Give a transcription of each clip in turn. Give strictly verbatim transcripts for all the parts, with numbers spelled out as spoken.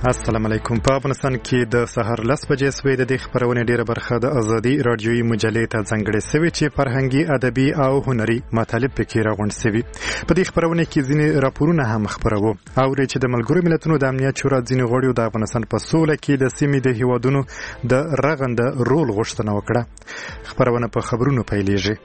السلام علیکم. په افغانستان کې د سحر لس بجې سوې د دې خبرونې ډیره برخه د ازادي رادیوي مجلې ته ځانګړې سوې چې فرهنګي ادبي او هنري مطالب پکې راغونډ سوي. په دې خبرونه کې ځینې راپورونه هم خبرو او چې د ملګرو ملتونو د امنیت شورا ځینې غړیو د افغانستان په سوله کې د سیمې د هیوادونو د رغنده رول غوښتنه وکړه. خبرونه په خبرونو پیلېږي.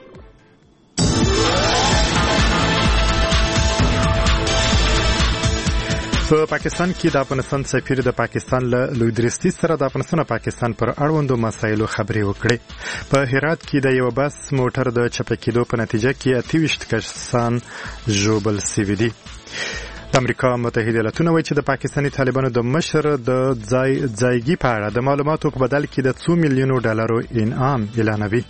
په پاکستان کې د افغانستان سفیر د پاکستان له لوی درستي سره د افغانستان او پاکستان پر اړوندو مسایلو خبرې وکړې. په هرات کې د یو بس موټر د چپه کېدو په نتیجه کې اته ویشت کسان ژوبل شوي دي. د امریکا متحده ایالاتونه وایي چې د پاکستاني طالبانو د مشر د ځای ځایګي په اړه د معلوماتو په بدل کې د څو میلیونو ډالرو انعام اعلانوي.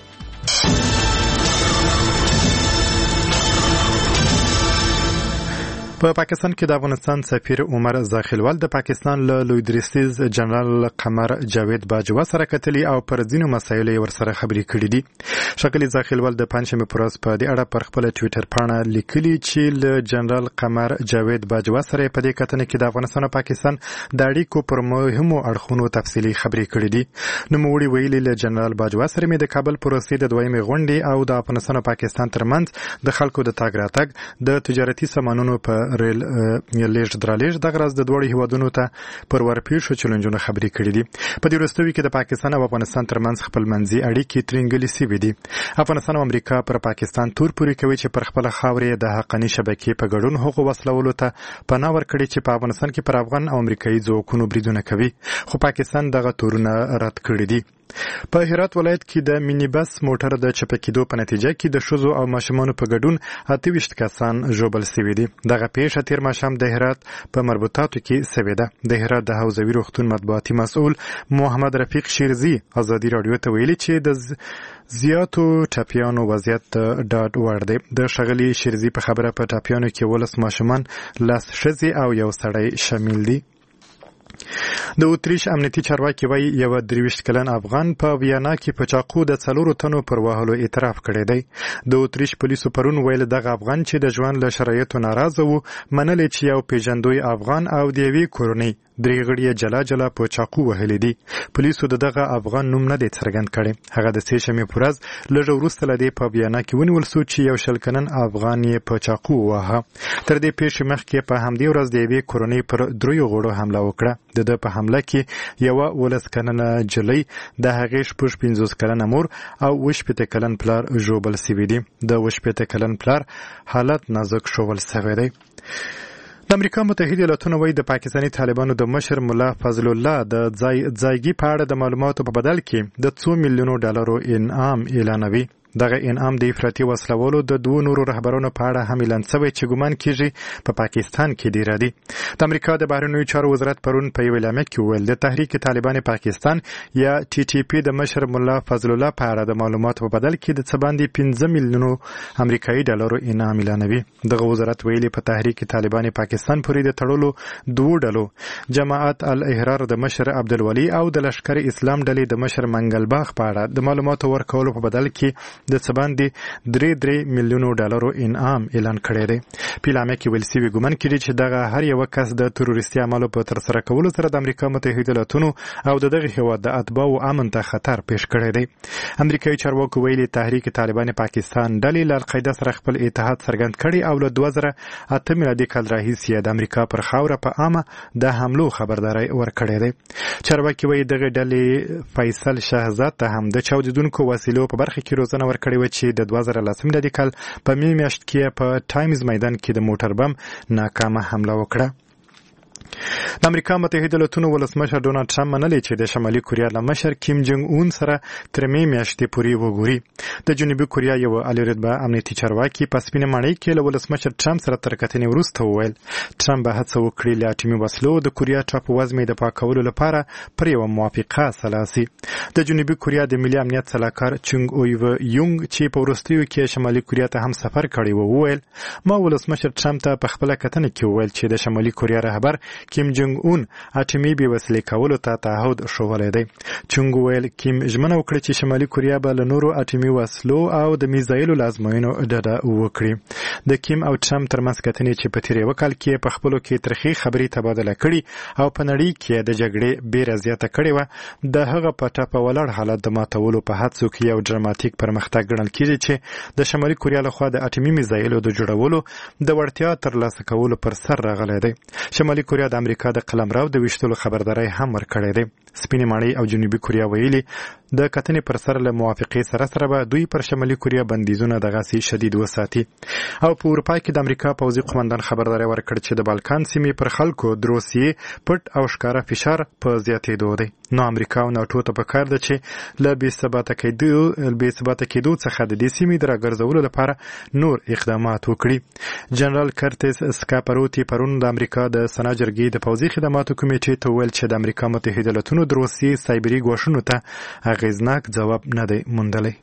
په پاکستان کې د افغانستان سفیر عمر زاخیلوال د پاکستان له لوی درستیز جنرال قمر جاوید باجوا سره کتلي او پر ځینو مسایلو ورسره خبرې کړې دي. شکلی زاخیلوال د پنځمې پر ورځ په دې اړه پر خپل ټوئیټر پاڼه لیکلي چې له جنرال قمر جاوید باجوا سره په دې کتنه کې د افغانستان او پاکستان د اړیکو پر مهمو اړخونو تفصیلي خبرې کړې دي. نوموړي ویلي له جنرال باجوا سره مې د کابل پروسې د دویمې غونډې او د افغانستان او پاکستان ترمنځ د خلکو د تاګ راتګ د تجارتي سامانونو په ریل لیږد درالېږد دغه راز د دواړو هیوادونو ته پر ورپېښو چلنجونو خبرې کړې دي. په دې وروستیو کې د پاکستان او افغانستان ترمنځ خپلمنځي اړیکې ترینګلې سوي دي. افغانستان او امریکا پر پاکستان تور پورې کوي چې پر خپله خاورې د حقاني شبکې په ګډون هغو وسلولو ته پناه ورکړي چې په افغانستان کې پر افغان او امریکایي ځواکونو بریدونه کوي، خو پاکستان دغه تورونه رد کړي دي. په هرات ولایت کې د مینی بس موټر د چپه کېدو په نتیجه کې د ښځو او ماشومانو په ګډون اته ویشت کسان ژوبل شوي دي. دغه پیښه تېر ماښام د هرات په مربوطاتو کې شوې ده. د هرات د حوزوي روغتون مطبوعاتي مسؤل محمد رفیق شیرزي ازادي راډیو ته ویلي چې د زیاتو ټاپیانو وضعیت ډاډ وړ دی. د ښاغلي شیرزي په خبره په ټاپیانو کې ولس ماشومان، لس ښځې او یو سړی شامل دي. د اتریش امنیتي چارواکي وایي یو درویشت کلن افغان په ویانا کې په چاقو د څلورو تنو پر وهلو اعتراف کړی دی. د اتریش پولیسو پرون ویل دغه افغان چې د ژوند له شرایطو ناراضه و منلې چې یو پیژندوی افغان او د یوې کورنۍ درې غړي جلا جلا په چاقو وهلي دي. پولیسو د دغه افغان نوم نه دی څرګند کړی. هغه د سې شنبې په ورځ لږه وروسته له دې په ویانا کې ونیول شو چې یو شل کلن افغان یې په چاقو وواهه. تر دې پیښې مخکې په همدې ورځ د یوې کورنۍ پر دریو غړو حمله وکړه. د ده په حمله کې یوه ولس کلنه جلۍ، د هغې شپږ پنځوس کلنه مور او اوه شپېته کلن پلار ژوبل شوي دي. د اوه شپېته کلن پلار حالت نازک ښودل شوی دی. د امریکا متحده ایالاتونه وایي د پاکستاني طالبانو د مشر ملا فضل الله د ځای ځایګي په اړه د معلوماتو په بدل کې د څو میلیونو ډالرو انعام اعلانوي. دغه انعام د افراطي وسلوالو د دوو نورو رهبرانو په اړه هم اعلان شوی چې ګمان کېږي په پاکستان کې ډېر دي. د امریکا د بهرنیو چارو وزارت پرون په یو اعلامیه کې وویل د تحریک طالبان پاکستان یا ټي ټي پي د مشر ملا فضل الله په اړه د معلوماتو په بدل کې د څه باندې پنځه میلیونو امریکایي ډالرو انعام اعلانوي. دغه وزارت ویلي په تحریک طالبان پاکستان پورې د تړلو دوو ډلو جماعت الاحرار د مشر عبدالولي او د لشکر اسلام ډلې د مشر منګل باغ په اړه د معلوماتو ورکولو په بدل کې د څه باندې درې درې میلیونو ډالرو انعام اعلان کړی دی. په اعلامیه کې ویل شوي ګمان کېږي چې دغه هر یوه کس د تروریستي اعمالو په ترسره کولو سره د امریکا متحده ایالاتونو او د دغه هېواد د اتباعو امن ته خطر پیښ کړی دی. امریکایي چارواکو ویلي تحریک طالبان پاکستان ډلې له القاعده سره خپل اتحاد څرګند کړی او له دوه زره اته میلادي کال راهیسې د امریکا پر خاوره په عامه د حملو خبرداری ورکړی دی. چارواکي وایي دغه ډلې فیصل شهزاد ته هم د چاودیدونکو وسیلو په برخه کې روزنه ورکړې و چې د دوه زره لسم میلادي کال په مې میاشت کې په ټایمز میدان کې د موټر بم ناکامه حمله وکړه. د امریکا متحده ایالاتونو ولسمشر ډونالډ ټرمپ منلې چې د شمالي کوریا له مشر کیم جنګ اون سره تر مې میاشتې پورې وګوري. د جنوبي کوریا یو عالی رتبه امنیتي چارواکي په سپینه ماڼۍ کې له ولسمشر ټرمپ سره تر کتنې وروسته وویل ټرمپ به هڅه وکړي له اټومي وسلو د کوریا ټاپووزمې د پاکولو لپاره پر یوه موافقه سلا شي. د جنوبي کوریا د ملي امنیت سلاکار چنګ اویو یونګ چې په وروستیو کې شمالي کوریا ته هم سفر کړی و وویل ما ولسمشر ټرمپ ته په خپله کتنه کې وویل چې د شمالي کوریا رهبر کیم جنګ اون اټومي بې وسلې کولو ته تعهد ښوولی دی. چنګ وویل کیم ژمنه وکړه چې شمالي کوریا به له نورو اټومي اسلو او د میزایلو لازموینو ډډه وکړي. د کیم او ټرمپ ترمنځ کتنې چې په تیر یو کال کې په خپلو کې ترخی خبري تبادله کړي او په نړۍ کې د جګړې بیره زیاته کړې و، د هغه په ټاپه ولاړ حالت د ماتولو په هڅو کې یو ډراماتیک پرمختګ ګڼل کېږي چې د شمالي کوریا لخوا د اټومي میزایلو د جوړولو د وړتیا ترلاسه کولو پر سر راغلی دی. شمالي کوریا د امریکا د قلمرو د ویشتلو خبرداری هم ورکړی دی. سپینې ماڼۍ او جنوبي کوریا ویلي د کتنې پر سر له موافقې سره سره به دوی پر شمالي کوریا بندیزونه دغسې شدید وساتي. او په اروپا کې د امریکا پوځي قومندان خبرداری ورکړ چې د بالکان سیمې پر خلکو د روسیې پټ او ښکاره فشار په زیاتېدو دی. نو امریکا او ناټو ته پکار ده چې له بې ثباته کېدو بې ثباته کېدو څخه د دې سیمې د راګرځولو لپاره نور اقدامات وکړي. جنرال کرتس سکاپروتی پرون د امریکا د سنا جرګې د پوځي خدماتو کمیټې ته وویل چې د امریکا متحده ایالتونو د روسیې سایبري ګواښونو ته اغېزناک ځواب نه دی موندلی.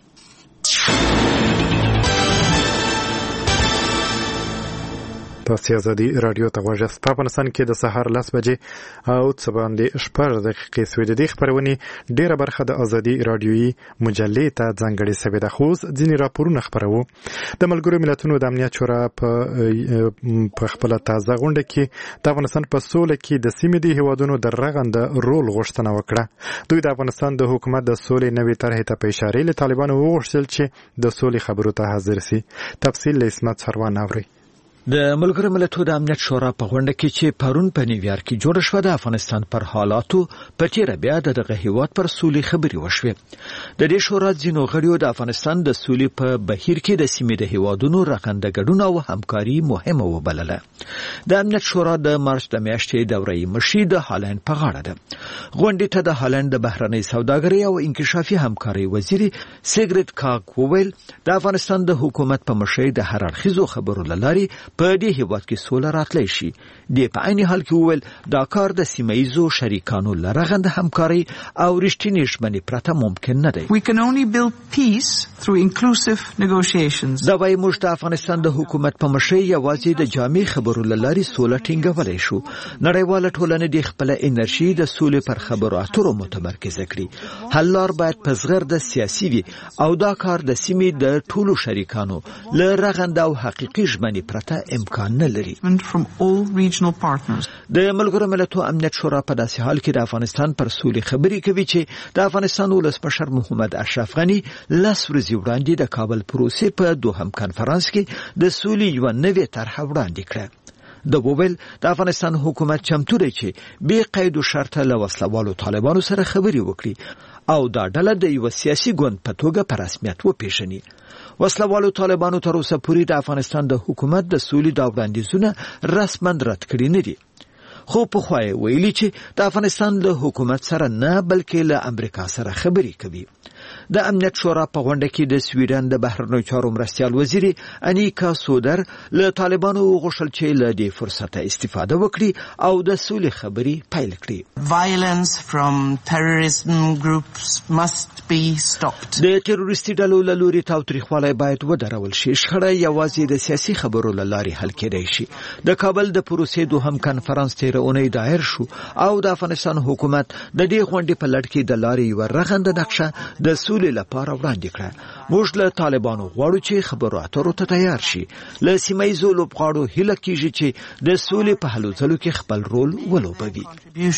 تاسو ازادي رادیو ته غوږ یاست. په افغانستان کې د سهار لس بجې او څه باندې شپږ دقیقې سوې. د دې خپرونې ډېره برخه د ازادي رادیوي مجلې ته ځانګړې سوې ده، خو ځینې راپورونه خپروو. د ملګرو ملتونو د امنیت شورا په خپله تازه غونډه کې د افغانستان په سوله کې د سیمې د هیوادونو د رغنده رول غوښتنه وکړه. دوی د افغانستان د حکومت د سولې نوې طرحې ته په اشارې له طالبانو وغوښتل چې د سولې خبرو ته حاضر سي. تفصیل له اسمت سروان اوري. د ملګرو ملتونو د امنیت شورا په غونډه کې چې پرون په نیویارک کې جوړه شوه د افغانستان پر حالاتو په تیره بیا د دغه هیواد پر سولې خبرې وشوې. د دې شورا ځینو غړیو د افغانستان د سولې په بهیر کې د سیمې د هیوادونو رغنده ګډون او همکاري مهمه وبلله. د امنیت شورا د مارچ د میاشتې دورې مشر د هالند په غاړه ده. غونډې ته د هالند د بهرنۍ سوداګرۍ او انکشافي همکارۍ وزیر سیګریټ کاګ وویل د افغانستان د حکومت په مشرۍ د هر اړخیزو خبرو له لارې په دې هیواد کې سوله راتلی شي. د په عین حال کې وویل دا کار د سیمایزو شریکانو لرغند همکاري او رښتینې ژمنې پرته ممکن نه دی. We can only build peace through inclusive negotiations. دا وايي موږ د افغانستان د حکومت په مشرۍ یوازې د جامع خبرو له لارې سوله ټینګولی شو. نړیواله ټولنه د خپل انرژي د سولې پر خبرو اترو متمرکز کړي. حل لار باید په زغرده سیاسي وي او دا کار د سیمې د ټولو شریکانو لرغند او حقيقي ژمنې پرته امکان نه لري. د ملګرو ملتونو امنیت شورا په داسې حال کې د افغانستان پر سولې خبرې کوي چې د افغانستان ولسمشر محمد اشرف غني لس ورځې وړاندې د کابل پروسې په دوهم کنفرانس کې د سولې یو نوې طرح وړاندې کړه. د وویل د افغانستان حکومت چمتو دی چې بې قید او شرط له وسلوالو طالبانو سره خبرې وکړي او دا ډله د یو سیاسي ګوند په توګه په رسمیت وپیژني. وسلوالو طالبانو تر اوسه پورې د افغانستان د حکومت د سولې د وړاندیزونه رسما رد کړي نه دي. خو په خوای ویلي چې د افغانستان له حکومت سره نه بلکې له امریکا سره خبرې کوي. د امنیت شورا په غونډه کې د سویډن د بهرنیو چارو مرستیال وزیر انیکا سودر له طالبانو وغوښتل چې له دې فرصته استفاده وکړي او د سولې خبرې پیل کړي. Violence from terrorism groups must be stopped. د تروریستي ډلو له لوري تاوتریخوالی باید ودرول شي. شخړه یوازې د سیاسي خبرو له لارې حل کېدای شي. د کابل د پروسې دوهم کنفرانس تیر اونۍ دایر شو او د افغانستان حکومت د دې غونډې په لړ کې د لارې یو رغنده نقشه د سولې لپاره وړاندې کړه. موږ له طالبانو غواړو چې خبرو اترو ته تیار شي. له سیمایزو لوبغاړو هیله کیږي چې د سولې په هلو ځلو کې خپل رول ولوبوي.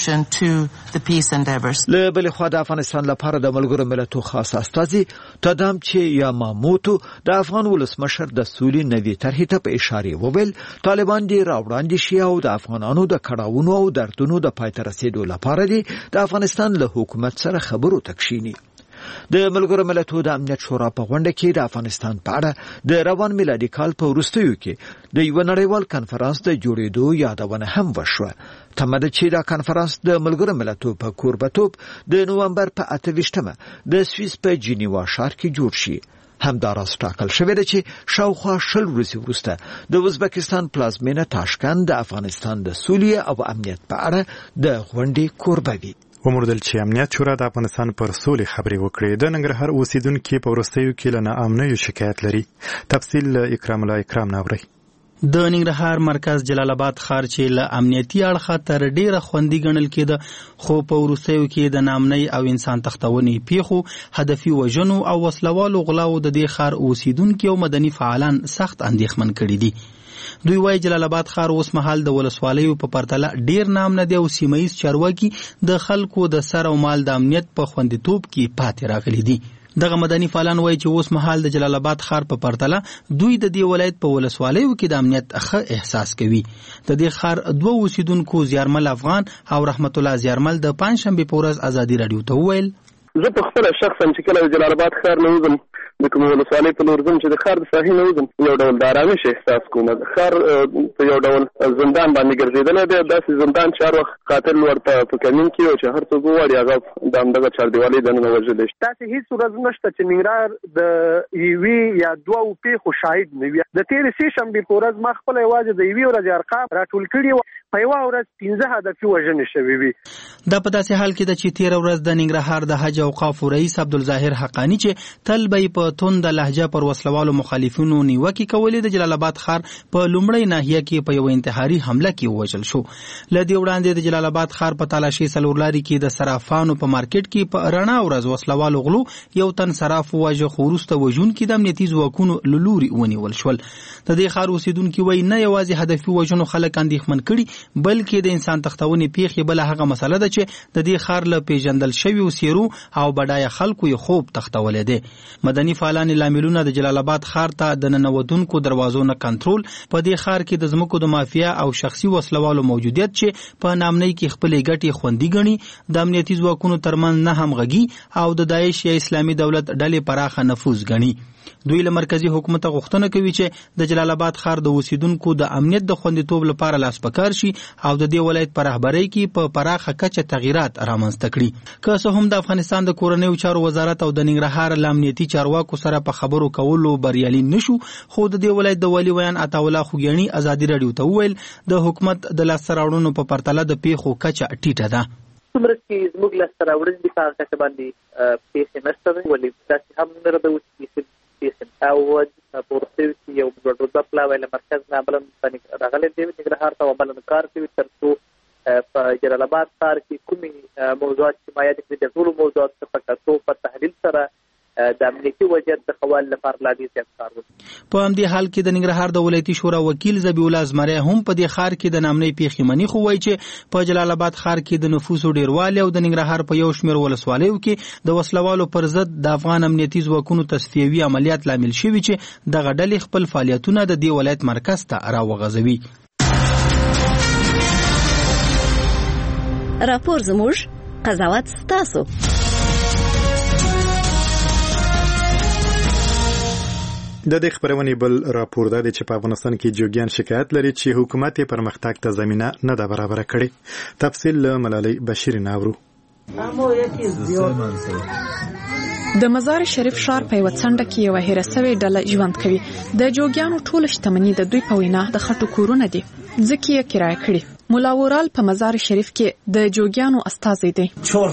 له بلې خوا د افغانستان لپاره د ملګرو ملتونو خاص استازي تدام چې یاماموتو د افغان ولسمشر د سولې نوې طرحې ته په اشاره وویل طالبان دې راوړاندې شي او د افغانانو د کړاوونو او دردونو د پای ته رسیدو لپاره دې د افغانستان له حکومت سره خبرو ته کښیني. د ملګرو ملتونو د امنیت شورا په غونډه کې د افغانستان په اړه د روان میلادي کال په وروستیو کې د یو نړیوال کنفرانس د جوړېدو یادونه هم وشوه. تمه ده چې دا کنفرانس د ملګرو ملتونو په کوربتوب د نومبر په اته ویشتمه د سویس په جنیوا ښار کې جوړ شي. همداراز ټاکل شوی دی چې شاوخوا شل ورځې وروسته د ازبکستان پلازمینه تاشکند د افغانستان د سولې او امنیت په اړه د غونډې کوربه وي. وموندل چې امنیت شورا د افغانستان پر سولې خبرې وکړې. د ننګرهار اوسیدونکي په وروستیو کې له ناامنیو شکایت لري. تفصیل اکرام الله اکرام ناوري. د ننګرهار مرکز جلال آباد ښار چې له امنیتي اړخه تر ډیره خوندي ګڼل کېده خو په وروستیو کې د نامنۍ او انسان تښتونې پیښو هدفي وژنو او وسلوالو غلاو د دې ښار اوسیدونکي او مدني فعالان سخت اندېښمن کړي دي. دوی وايي جلال آباد ښار اوس مهال د ولسوالیو په پرتله ډیر نامنه دی او سیمه ییز چارواکي د خلکو د سر او مال د امنیت په خوندیتوب کې پاتې راغلي دي. دغه مدني فعالان وایي چې اوس مهال د جلال آباد ښار په پرتله دوی د دې ولایت په ولسوالیو کې د امنیت ښه احساس کوي. د دې ښار دوه اوسیدونکو زیارمل افغان او رحمت الله زیارمل د پنځشنبې په ورځ ازادي راډیو ته وویل زه په خپله شخصا چې کله د جلال آباد ښار نه وځم د کومې ولسوالۍ په لور ځم چې د ښار د ساحې نه وځم یو ډول د ارامش احساس کوم. د ښار په یو ډول زندان باندې ګرځېدلی دی، داسې زندان چې هر وخت قاتل ورته په کمین کې او چې هر څوک وغواړي هغه د همدغه چاردیوالۍ دننه وژلی شي. داسې هېڅ ورځ نشته چې ننګرهار د یوې یا دوو پیښو شاهد نه وي. د تېرې سې شنبې په ورځ ما خپله یوازې د یوې ورځې ارقام راټول کړي وو، په یوه ورځ پنځه هدفي وژنې شوې وي. دا په داسې حال کې ده چې تېره ورځ د ننګرهار د حج اوقافو رئیس عبدالظاهر حقانی چې تل به یې په تنده لهجه پر وسلوالو مخالفینو نیوکې کولې د جلال آباد ښار په لومړۍ ناحیه کې په یوه انتحاري حمله کې ووژل شو. له دې وړاندې د جلال آباد ښار په تالاشۍ څلورلارې کې د صرافانو په مارکیټ کې په رڼا ورځ وسلوالو غلو یو تن صراف وواژه خو وروسته وژونکي د امنیتي ځواکونو له لورې ونیول شول. د دې ښار اوسیدونکي وایي نه یوازې هدفي وژنو خلک اندېښمن کړي بلکې د انسان تښتونې پیښې بله هغه مسله ده چې د دې ښار له پیژندل شویو څېرو او بډایه خلکو یې خوب تښتولی دی. مدني فعالان لاملونه د جلال آباد ښار ته د ننوتونکو دروازو نه کنټرول، په دې ښار کې د ځمکو د مافیا او شخصي وسلوالو موجودیت چې په نامنۍ کې خپلې ګټې خوندي ګڼي، د امنیتي ځواکونو ترمنځ نه همغږي او د داعش یا اسلامي دولت ډلې پراخه نفوذ ګڼي. دوی له مرکزی حکومت غوښتنه کوي چې د جلال آباد ښار د اوسیدونکو د امنیت د خوندیتوب لپاره لاس پکار شي او د دې ولایت په رهبرۍ کې په پراخه کچه تغییرات رامنځته کړي. که څه هم د افغانستان د کورنیو چارو وزارت او د ننګرهار له امنیتي چارواکو سره په خبرو کولو بریالي نشو، خو د دې ولایت د والي ویان عطاالله خوږیاڼي ازادي راډیو ته وویل د حکومت د لاسته راوړنو په پرتله د پیښو کچه ټیټه ده. څومره چې زموږ لاسته راوړنې دي په هغه کچه باندې پیښې نشته ده، ولې داسې هم نه ده چې او په وروستیو کې یو دوه پلاوی له مرکز نه عملاً راغلی دی ننګرهار ته او عملاً کار کوي تر څو په جلال آباد ښار کې کومې موضوعات چې ما یاد کړي د ټولو موضوعاتو څخه په کتو په تحلیل سره د امنیتي وضعیت د ښه والي لپاره لا ډېر زیات کار وکړي. په همدې حال کې د ننګرهار د ولایتي شورا وکیل ذبیح الله زمری هم په دې ښار کې د نامنۍ پیښې مني، خو وایي چې په جلال آباد ښار کې د نفوسو ډیروالی او د ننګرهار په یو شمېر ولسوالیو کې د وسلوالو پر ضد د افغان امنیتي ځواکونو تصفیوي عملیات لامل شوي چې دغه ډلې خپل فعالیتونه د دې ولایت مرکز ته راوغځوي. راپور زموږ، قضاوت ستاسو. د دې خبرونې بل راپور دی چې په افغانستان کې جوګیان شکایت لري چې حکومت یې پرمختګ ته زمینه نه ده برابره کړې. تفصیل له ملالۍ بشیر ناورو. د مزار شریف ښار په یوه څنډه کې یوه هیره سوې ډله ژوند کوي. د جوګیانو ټوله شتمني د دوی په وینا د خټو کورونه دي، ځکه یې کرایه کړي. مولا ورال په مزار شریف کې د جوګیانو استازی دی.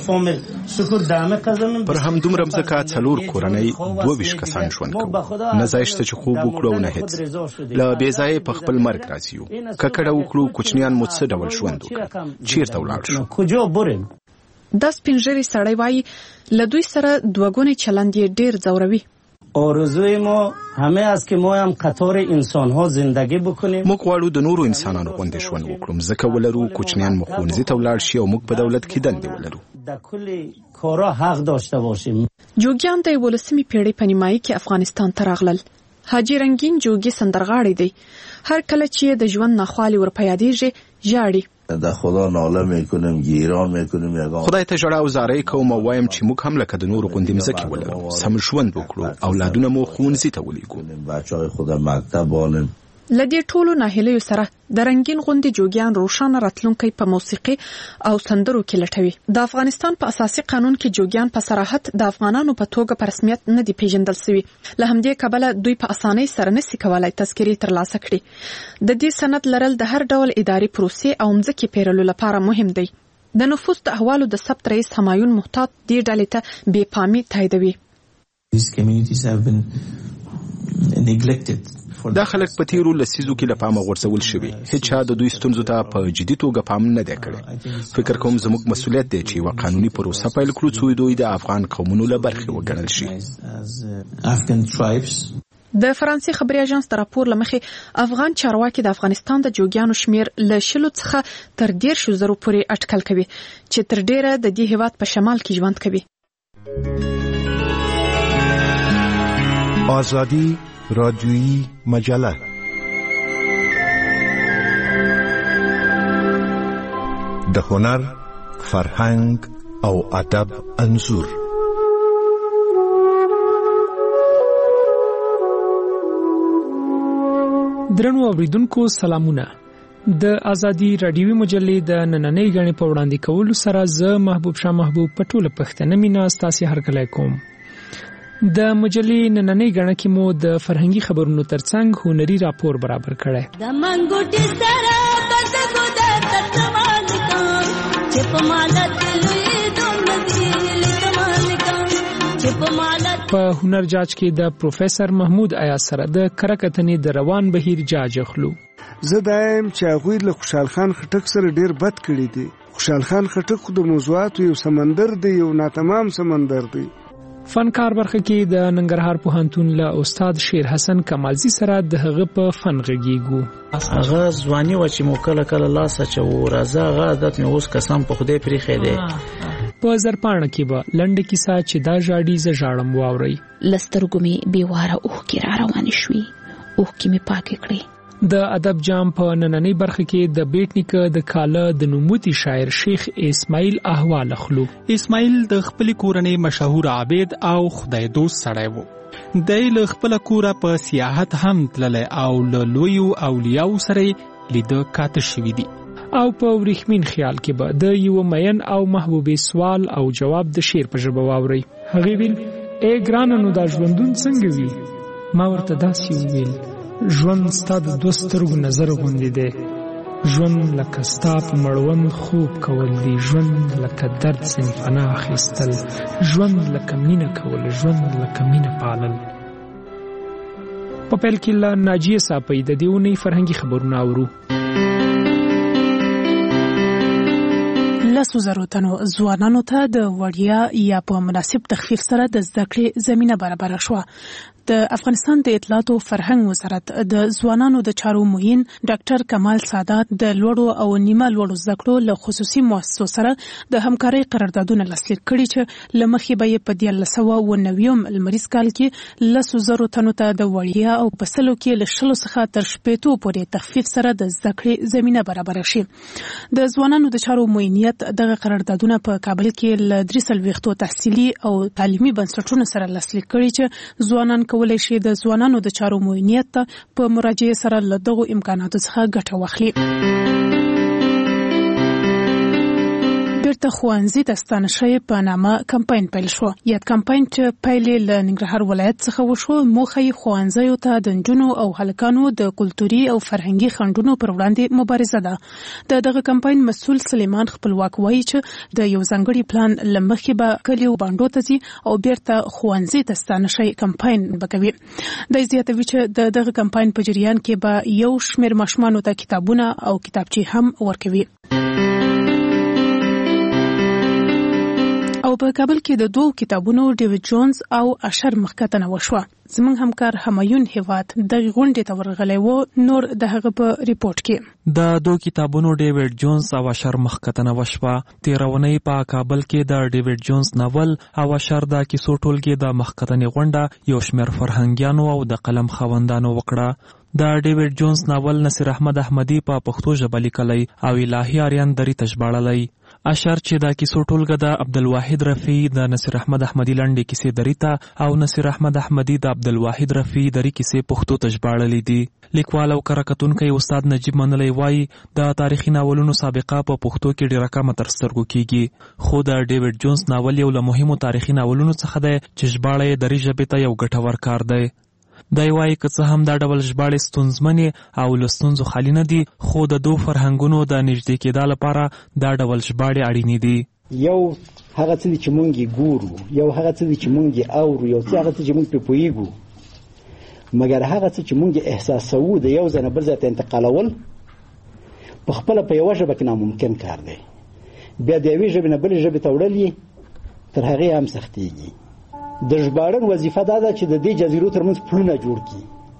پر همدومره مځکه څلور کورنۍ دوه ویشت کسان ژوند کوو. نه ځای شته چې خوب وکړو او نه هېڅ. له بې ځایه په خپل مرګ راځي یو. که کډه وکړو کوچنیان مو څه ډول ژوند وکړو، چیرته ولاړ شو. دا سپین ږیری سړی وایي له دوی سره دوه ګونی چلند یې ډېر ځوروي. آرزوی ما همه است که ما هم قطار انسان ها زندگی بکنیم. موږ غواړو د نورو انسانانو غوندې ژوند وکړو، ځکه ولرو کوچنیان مو ښوونځي ته ولاړ شي او موږ په دولت کې دندې ولرو. د کل کارا حق داشته باشیم. جوګیان د یولسمې پیړۍ په نیمایي کې افغانستان ته راغلل. حاجي رنگین جوګي سندرغاړی دی. هر کله چې د ژوند ناخوالې ور په یادېږي ژاړي. د خدا ناله میکنم، گیرا میکنم. خدای ته ژړا او زاری کوم او وایم چې موږ هم لکه د نورو غوندې مځکې ولرو، سم ژوند وکړو، اولادونه مو ښوونځي ته ولیږو، بچه‌های خود مکتب والم. له دې ټولو ناهیلیو سره د رنګین غوندې جوګیان روښانه راتلونکی په موسیقي او سندرو کې لټوي. د افغانستان په اساسي قانون کې جوګیان په صراحت د افغانانو په توګه په رسمیت نه دي پیژندل شوي. له همدې کبله دوی په اسانۍ سره نشي کولای تذکرې ترلاسه کړي. د دې سند لرل د هر ډول اداري پروسې او مځکې پیرلو لپاره مهم دی. د نفوس د احوالو د ثبت رئیس همایون محتاط دې ډلې ته بې پامي تاییدوي. These communities have been neglected دا خلک په تیرو لسیزو کې له پامه غورځول شوي، هیچا د دوی ستونزو ته په جدي توګه پام نه دی کړی. فکر کوم زموږ مسؤلیت دی چې یوه قانوني پروسه پیل کړو څو دوی د افغان قومونو له برخې وګڼل شي. د فرانسې خبري اژانس د راپور لمخې افغان چارواکي د افغانستان د جوګیانو شمیر له شلو څخه تر دیرشو زرو پورې اټکل کوي چې تر ډیره د دې هیواد په شمال کې ژوند کوي. آزادی رادیویی مجله د هنر، فرهنګ او ادب انځور. درنو اوریدونکو سلامونه. د ازادي رادیوي مجلې د نننۍ غړي په وړاندې کولو سره زه محبوب شاه محبوب پټوله پښتنه مینا ستاسو هرکلی کوم. د مجلې نننۍ غړي کې مو د فرهنګي خبرونو ترڅنګ هنري راپور برابر کړی. د منګوټي سره بدګو د تتمال کام چې په مالت لوی دوم دی لکمال کام چې په مالت. په هنر جاج کې د پروفیسور محمود ایاز سره د کرکټنې د روان بهیر جاج اخلو. زه دایم چې هغوی له خوشحال خان خټک سره ډیر بد کړی دي. خوشحال خان خټک خو د موضوعاتو یو سمندر دی، یو ناتمام سمندر دی. فنکار برخه کې د ننګرهار پوهنتون له استاد شیر حسن کمالزی سره د هغه په فن غږیږو. هغه ځواني و چې مو کله کله لاس اچو راځه هغه عادت مې اوس قسم په خدای پرې خېلې. په زرپاڼه کې به لنډه کیسه چې دا ژاړي ز ژاړم واوري. لسترګو می بیواره اوښکې را روانې شوې، اوښکې می پاکې کړې. د ادب جام په نننۍ برخه کې د بیت نیکه د کاله د نوموتی شاعر شیخ اسماعیل احوال اخلو. اسماعیل د خپل کورنۍ مشهور عابد او خدای دوست سړی وو. د له خپل کوره په سیاحت هم تللی او له لویو اولیاءو سره لیده کاته شوي دي. او په ورېښمین خیال کې به د یو مین او محبوبې سوال او جواب د شعر په ژبه واورئ. هغې ویل ای ګرانه نو دا ژوندون څنګه وي؟ ما ورته داسې وویل ژوند ستا د دوه سترګو نظر غوندې دی، ژوند لکه ستا په مړوند خوب کول دی، ژوند لکه درد ځین پناه اخیستل، ژوند لکه مینه کول، ژوند لکه مینه پالل. په پیل کې له ناجیه صافۍ د دې اونۍ فرهنګي خبرونه اورو. لسو زرو تنو ځوانانو ته د وړیا یا په مناسب تخفیف سره د زده کړې زمینه برابره شوه. د افغانستان د اطلاعات او فرهنګ وزارت د ځوانانو د چارو معین ډاکټر کمال سادات د لوړو او نیمه لوړو زده کړو له خصوصي مؤسسو سره د همکارۍ قراردادونه لاسلیک کړي چې له مخې به یې په دیارلس سوه اوه نوي لمریز کال کې لسو زرو تنو ته د وړیا او په سلو کې له شلو څخه تر شپېتو پورې تخفیف سره د زده کړې زمینه برابره شي. د ځوانانو د چارو معینیت دغه قراردادونه په کابل کې له درې څلوېښتو تحصیلي او تعلیمي بنسټونو سره لاسلیک کړي چې ځوانان کولای شي د ځوانانو د چارو معینیت ته په مراجعه سره له دغو امکاناتو څخه ګټه واخلي. بیرته ښوونځي ته ستانه شوی په نامه کمپاین پیل شو. یاد کمپاین چې پیل له ننګرهار ولایت څخه وشو، موخه یې ښوونځیو ته د نجونو او هلکانو د کلتوري او فرهنګي خنډونو پر وړاندې مبارزه ده. د دغه کمپاین مسؤل سلیمان خپلواک وایي چې د یو ځانګړي پلان له مخې به کلیو باندو ته ځي او بیرته ښوونځي ته ستانه شوی کمپاین به کوي. د زیاتوي چې د دغه کمپاین په جریان کې به یو شمېر ماشومانو ته کتابونه او کتابچې هم ورکوي. او په کابل کې د دوه کتابونو ډیوډ جونز او اشر مخکتنه وشوه. زموږ همکار همایون هیواد د غونډې ته ورغلی و. نور د هغه په ریپورت کې د دوه کتابونو ډیوډ جونز او اشر مخکتنه وشوه. تیرونی په کابل کې د ډیوډ جونز ناول او اشر د کیسو ټولګې د مخکتنې غونډه یو شمېر فرهنګیانو او د قلم خاوندانو وکړه. د ډیوډ جونز ناول نصیر احمد احمدی په پښتو ژبه لیکلی او الهي آریان دری تژباړلی. اشر چې د کیسو ټولګه د عبدالواحد رفیع د نصیر احمد احمدی لنډې کیسې دری ته او نصیر احمد احمدی د عبدالواحد رفیع دری کیسې پښتو تژباړلې دي. لیکوال او کرکټونکی استاد نجیب منلی وایي د تاریخي ناولونو سابقه په پښتو کې ډیره کمه تر سترګو کیږي، خو د ډیوډ جونز ناول یو له مهمو تاریخي ناولونو څخه دی چې ژباړه یې دري ژبې ته یو ګټور کار دی. دی وایي که څه هم دا ډول ژباړې ستونزمنې او له ستونزو خالي نه دي، خو د دوه فرهنګونو د نږدې کېدا لپاره دا ډول ژباړې اړینې دي. یو هغه څه چې مونږ ګورو، یو هغه څه چې مونږ اورو، یو څه هغه چې مونږ په پوهیږو، مګر هغه څه چې مونږ احساسوو د یو ځای نه بل ځای ته انتقالول په خپله په یوه ژبه کې ناممکن کار دی. بیا د یوې ژبې نه بلې ژبې ته وړل یې تر هغې هم سختېږي. د ژباړن وظیفه دا ده چې د دې جزیرو ترمنځ پلونه جوړ کړي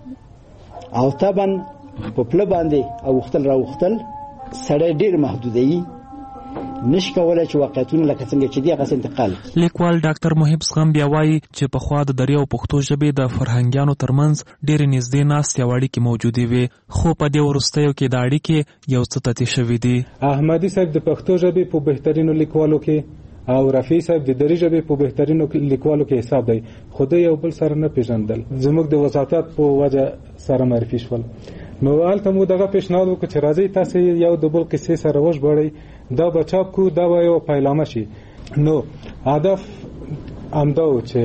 او طبعا په پله باندې اوښتل راوښتل سړی ډېر محدودوي، نشي کولای چې واقعیتونه لکه څنګه چې دي هغسې انتقال کړي. لیکوال ډاکټر محب زغم بیا وایي چې پخوا د دري او پښتو ژبې د فرهنګیانو ترمنځ ډېرې نږدې ناستې او اړیکې موجودې وې، خو په دې وروستیو کې د اړیکې یو څه تتې شوي دي. احمدي صاحب د پښتو ژبې په بهترینو لیکوالو کې او رفیع صاحب د دري ژبې په بهترینو لیکوالو کې حساب دی، خو دوی یو بل سره نه پیژندل، زموږ د وساطت په وجه سره معرفي شول. نو هلته مو دغه پیشنهاد وکړ چې راځئ تاسې یو د بل قصې سره وژباړئ، دا به چاپ کړو، دا به یو پیلامه شي. نو هدف همدا و چې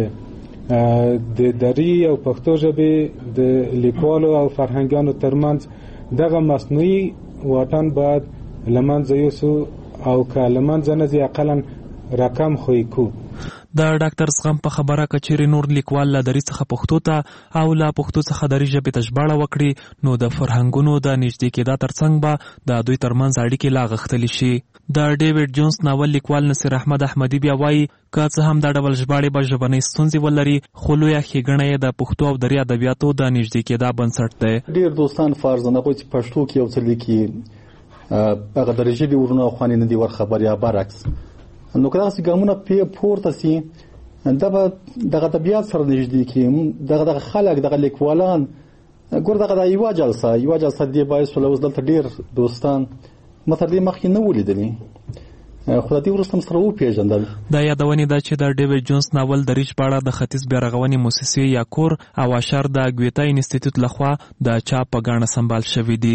د دري او پښتو ژبې د لیکوالو او فرهنګیانو ترمنځ دغه مصنوعي واټن باید له منځه یوسو او که له منځه نه ځي اقلا رقم خوی کو. د ډاکټر زغم په خبره کچېرې نور لیکوال له دري څخه پښتو ته او له پښتو څخه دري ژبې ته ژباړه وکړي، نو د فرهنګونو د نږدې کېدا ترڅنګ به د دوی ترمنځ اړیکې لا غښتلې شي. د ډیوډ جونز ناول لیکوال نصیر احمد احمدي بیا وایي که څه هم دا ډول ژباړې به ژبنۍ ستونزې ولري، خو لویه ښېګڼه یې د پښتو او دري ادبیاتو د نږدې کېدا بنسټ دی. ډېر دوستان فرض نه کوي چې پښتو کې یو څه لیکي هغه دري ژبې ورونه او خوانې نه دي ورخبر یا برعکس. نو که دغسې ګامونه پورته سي دا به دغه طبیعت سره نږدې کړي، دغه دغه خلک دغه لیکوالان ګور دغه د یوه جلسه یوه جلسه دې باعث شوله اوس دلته ډېر دوستان ما تر دې مخکې نه ولیدلي، خو د دې وروسته هم سره وپېژندل. دا یادونې ده چې د ډیوډ جونز ناول دري ژباړه د ختیځ بیارغونې موسسې یا کور او اشر د ګویتا انسټیټیوټ لخوا د چاپ په ګاڼه سمبال شوي دي.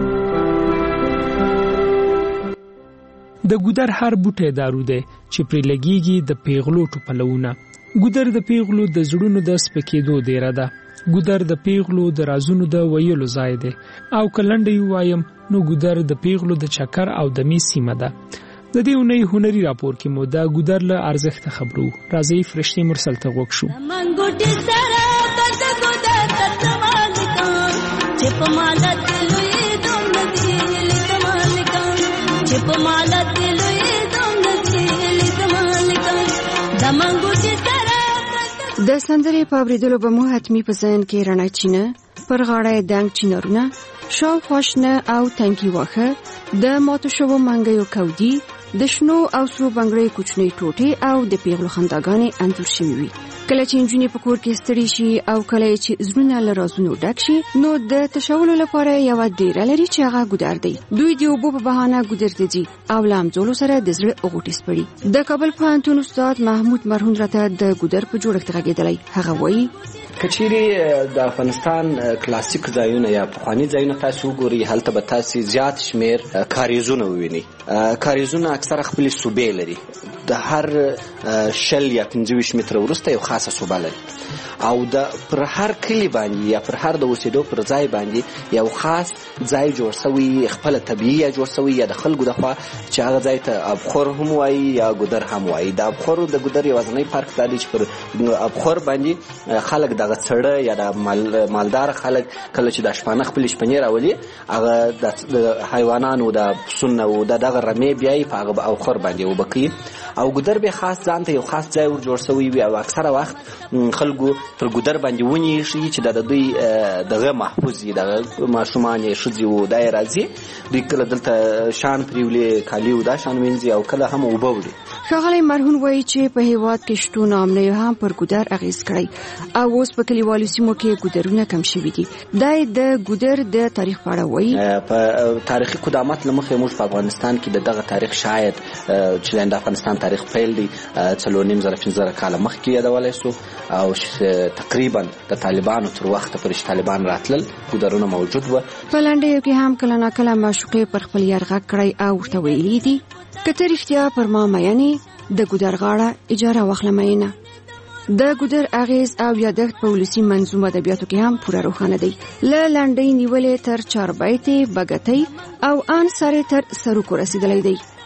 د ګودر هر بوټی دارو دی چې پرې لګیږي د پیغلو ټوپلونه. ګودر د پیغلو د زړونو د سپکېدو دیره ده. ګودر د پیغلو د رازونو د ویلو ځای دی او که لنډه یې ووایم نو ګودر د پیغلو د چکر او دمې سیمه ده. د دې اونۍ هنري راپور کې مو د ګودر له ارزښته خبرو. راځئ فرشتې مرسل ته غوږ شو. د سندرې په اورېدلو به مو حتمي په ذهن کې رڼا چینه، پر غاړه یې دنګ چینارونه، شاوخوا شنه او تنکي واښه، د ماتو شوو منګیو کودي، د شنو او سرو بنګړیو کوچنۍ ټوټې او د پیغلو خنداګانې انځور شوي وي. کله چې نجونې په کور کې ستړي شي او کله چې زړونه له رازونو ډک شي، نو د تشولو لپاره یوه دیره لري چې هغه ګودر دی. دوی د اوبو په بهانه ګودر ته ځي او له همزولو سره د زړه غوټې سپړي. د کابل پوهنتون استاد محمود مرهون راته د ګودر په جوړښت غږېدلی. هغه وایي کچېرې د افغانستان کلاسیک ځایونه یا پخواني ځایونه تاسو وګورئ، هلته به تاسو زیات شمیر کاریزونه ووینئ. کاریزونه اکثره خپلې صوبې لري، د هر شل یا پنځه ویشت متره وروسته یو خاصه صوبه لري او د پر هر کلي باندې یا پر هر د اوسېدو پر ځای باندې یو خاص ځای جوړ شوی، خپله طبیعي یا جوړ شوی یا د خلکو دخوا چې هغه ځای ته ابخور هم وایي یا ګودر هم وایي. د ابخور د ګودر یوازینی فرق دا دی چې پر ابخور باندې خلک دغه څړه یا د مالدار خلک کله چې د شپانه خپلې شپنې راولي، هغه د حیوانانو د پسونه او دغه رمې بیا یې په هغه ابخور باندې اوبه کوي او ګودر به خاص ځان ته یو خاص ځای ور جوړ شوی وي او اکثره وخت خلکو پر ګودر باندې ونی شي چې د دوی دغه محفوظ دي، دغه ماشومان یې ښځې و دا یې راځي، دوی کله دلته شان پریولي کالي و دا شان وینځي او کله هم اوبه وړي. ښاغلی مرهون وایي چې په هېواد کې شتون عاملیو هم پر ګودر اغېز کړی او اوس په کلیوالو سیمو کې ګودرونه کم شوي دي. دا یې د ګودر د تاریخ په اړه وایي. په تاریخي قدامت له مخې موږ په افغانستان کې د دغه تاریخ شاید چې د افغانستان تاریخ پیل دی څلور نیم زره پنځه زره کاله مخکې یادولی سو او تقریبا د طالبانو تر وخته پورې چې طالبان راتلل ګودرونه موجود و. په لنډیو کې هم کله ناکله معشوقې پر خپل یار غږ کړی او ورته ویلي دي که ته رښتیا پر ما مینې د ګودر غاړه اجاره واخله مینه. د ګودر اغیز او یادښت په ولسي منظوم ادبیاتو کې هم پوره روښانه دی. له لنډۍ نیولې تر چاربیتې بګتۍ او ان سره تر سروکو رسیدلی دی.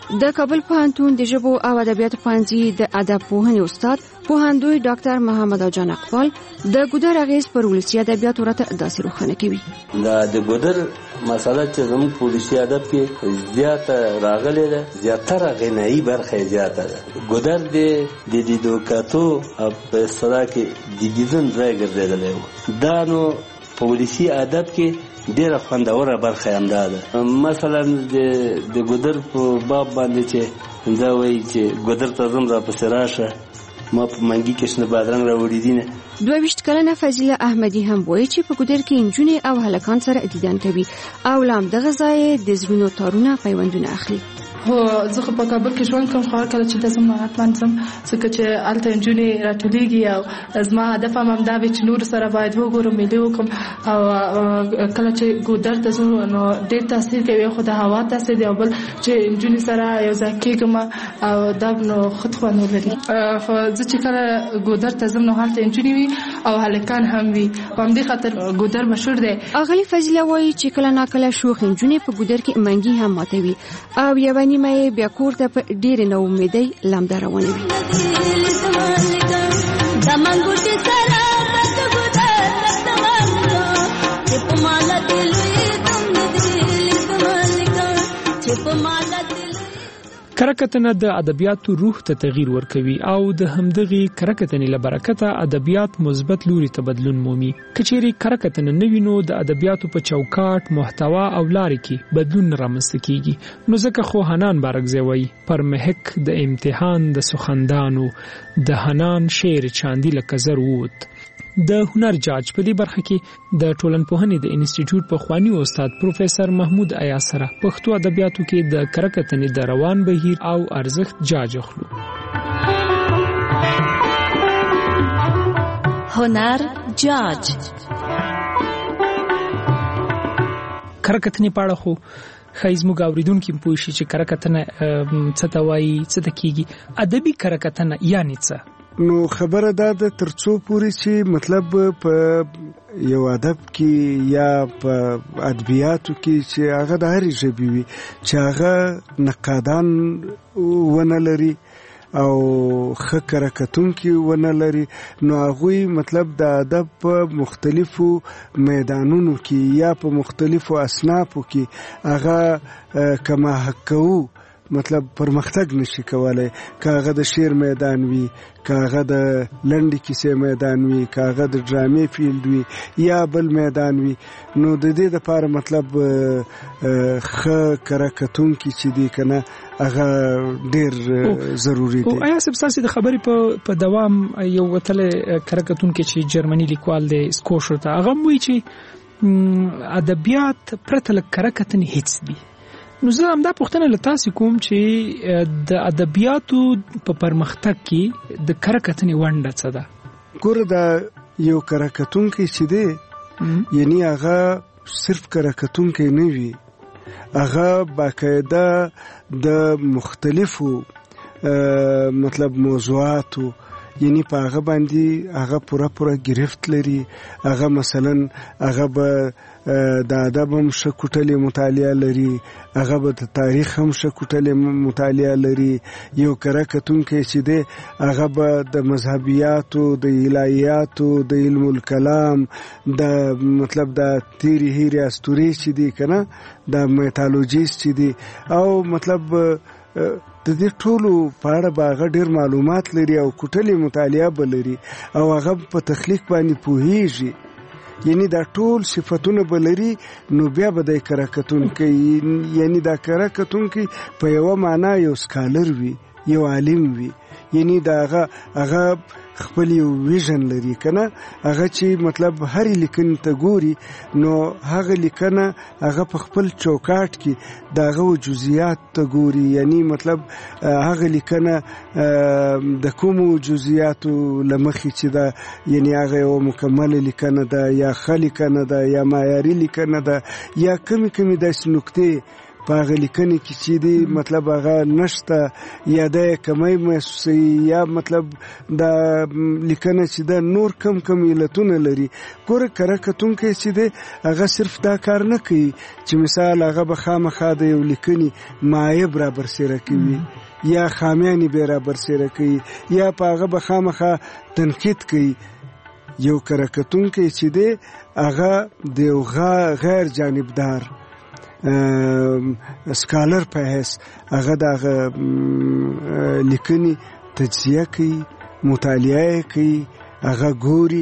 د کابل پوهنتون د ژبو او ادبیاتو پوهنځي د ادب پوهنې استاد پوهندوی ډاکټر محمد اجان اقبال د ګودر اغیز پر ولسي ادبیاتو راته داسې روښانه کوي. دا د ګودر مسله چې زموږ په ولسي ادب کې زیاته راغلې ده، زیاتره غنایي برخه زیاته ده. ګودر د د دیدوکاتو په اصطلاح کې د دیدن ځای ګرځېدلی و. دا نو په ولسي ادب کې ډیره خوندوره برخه همدا ده. مثلا د د ګودر په باب باندې چې دا وایي چې ګودر ته ځم راپسې راشه، ما په منګي کې شنه بادرنګ راوړي دي نه. دوه ویشت کلنه فضیله احمدي هم وایي چې په ګودر کې نجونې او هلکان سره دیدن کوي او له همدغه ځایه د زړونو تارونه پیوندونه اخلي. هو زه په کابل کې ژوند کوم، خو کله چې د زما حتمان ځم ځکه چې هلته نجونې راټولېږي او زما هدف هم همدا وي چې نور سره باید وګورم، مېلې وکړم. او کله چې ګودر ته ځم نو ډېر تاثیر کوي، خو د هوا تاثیر دی او بل چې نجونې سره یو ځای کېږم او دا نو ښه خوند ولري. خو زه چې کله ګودر ته ځم نو هلته نجونې وي او هلکان هم وي، په همدې خاطر ګودر مشهور دی. اغلې فضیله وایي چې کله ناکله شوخ نجونې په ګودر کې منګي هم ماتوي او یوه نیمه بیا کور ته په ډېرې نا امیدۍ لمده روانه وي. کرکتنه د ادبیاتو روح ته تغییر ورکوي او د همدغه کرکتنې له برکته ادبیات مثبت لوري ته بدلون مومي. کچېری کرکتنه نوینو د ادبیاتو په چوکاټ، محتوا او لارې کې بدلون رامنځته کیږي. نو ځکه خو حنان بارکزی وایي پر مهک د امتحان د سخندانو د حنان شعر چاندی لکه زر ووت. د هنر جاج په دې برخه کې د ټولنپوهنې د انسټیټیوټ په خوانی استاد پروفیسور محمود ایا سره پښتو ادبیاتو کې د کرکتنې د روان بهیر او ارزښت جاج اخلو. هنر جاج کرکتنې پاړه خو خایز موږ اوریدونکو پوه شي چې کرکتنه څه ته وایي، څه ته کیږي. ادبي کرکتنه یعنی څه؟ نو خبره دا ده ترڅو پوری چې مطلب په یو ادب کې یا په ادبیاتو کې چې هغه د هرې ژبې وي چې هغه نقادان ونه لري او ښه کرکتونکي ونه لري، نو هغوی مطلب د ادب په مختلفو میدانونو کې یا په مختلفو اصنافو کې هغه کما حق کوو مطلب پرمختګ نشي کولای. کاغه د شعر میدان وي، کاغه د لنډی کیسې میدان وي، کاغه د ډرامې فیلډ وي یا بل میدان وي، نو د دې لپاره مطلب ښه کرکتونکي چې دي کنه هغه ډیر ضروری دی. او آیا سبساسي د خبرې په دوام یو وتله کرکتونکي چې جرمني لیکوال دی سکوشر ته هغه وایي چې ادبیات پرته له کرکتنې هیڅ دي. نو زه هم دا پوښتنه له تاسو کوم چې د ادبیاتو په پرمختګ کې د کرکتنې ونډه څه ده؟ ګوره دا یو کرکتونکی چې دی یعنی هغه صرف کرکتونکی نه وي، هغه باقاعده د مختلفو مطلب موضوعاتو یعنی په هغه باندې هغه پوره پوره گرفت لري. هغه مثلا هغه به د ادب هم شکوټلې مطالعه لري، هغه به د تاریخ هم شکوټلې مطالعه لري. یو کرکتونکی چې دی هغه به د مذهبیاتو، د الهیاتو، د علم الکلام، د مطلب د تیری هیری اسطورې چې دی کنه د میتالوجیست چې دی او مطلب د دې ټولو په اړه به هغه ډېر معلومات لري او کوټلې مطالعه به لري او هغه په تخلیق باندې پوهیږي. یعنی دا ټول صفتونه به لري، نو بیا به د کرکتونکي یعنی دا کرکتونکي په یوه معنا یو سکالر وي، یو عالم وي، یعنی دا هغه هغه خپل یو ویژن لري کنه، هغه چې مطلب هر لیکنه ته ګوري نو هغه لیکنه هغه په خپل چوکاټ کې دغه جزئیات ته ګوري، یعنی مطلب هغه لیکنه د کوم جزئیاتو لمخې چې دا یعنی هغه یو مکمل لیکنه ده یا ښه لیکنه ده یا معیاري لیکنه ده یا کمی کمی داسې نکتې په هغه لیکنې کې چې دی مطلب هغه نشته یا د کمی محسوسي یا مطلب دا لیکنه چې دا نور کم کم علتونه لري. ګوره کره کتونکی چې دی هغه صرف دا کار نه کوي چې مثال هغه به خامخا د یو لیکنې معایب را برسېره کوي یا خامیانې به را برسېره کوي یا په هغه به خامخا تنقید کوي. یو کره کتونکی چې دی هغه د یو غیر جانبدار سکالر په حیث هغه د هغه لیکنې تجزیه کوي، مطالعه کوي، هغه ګوري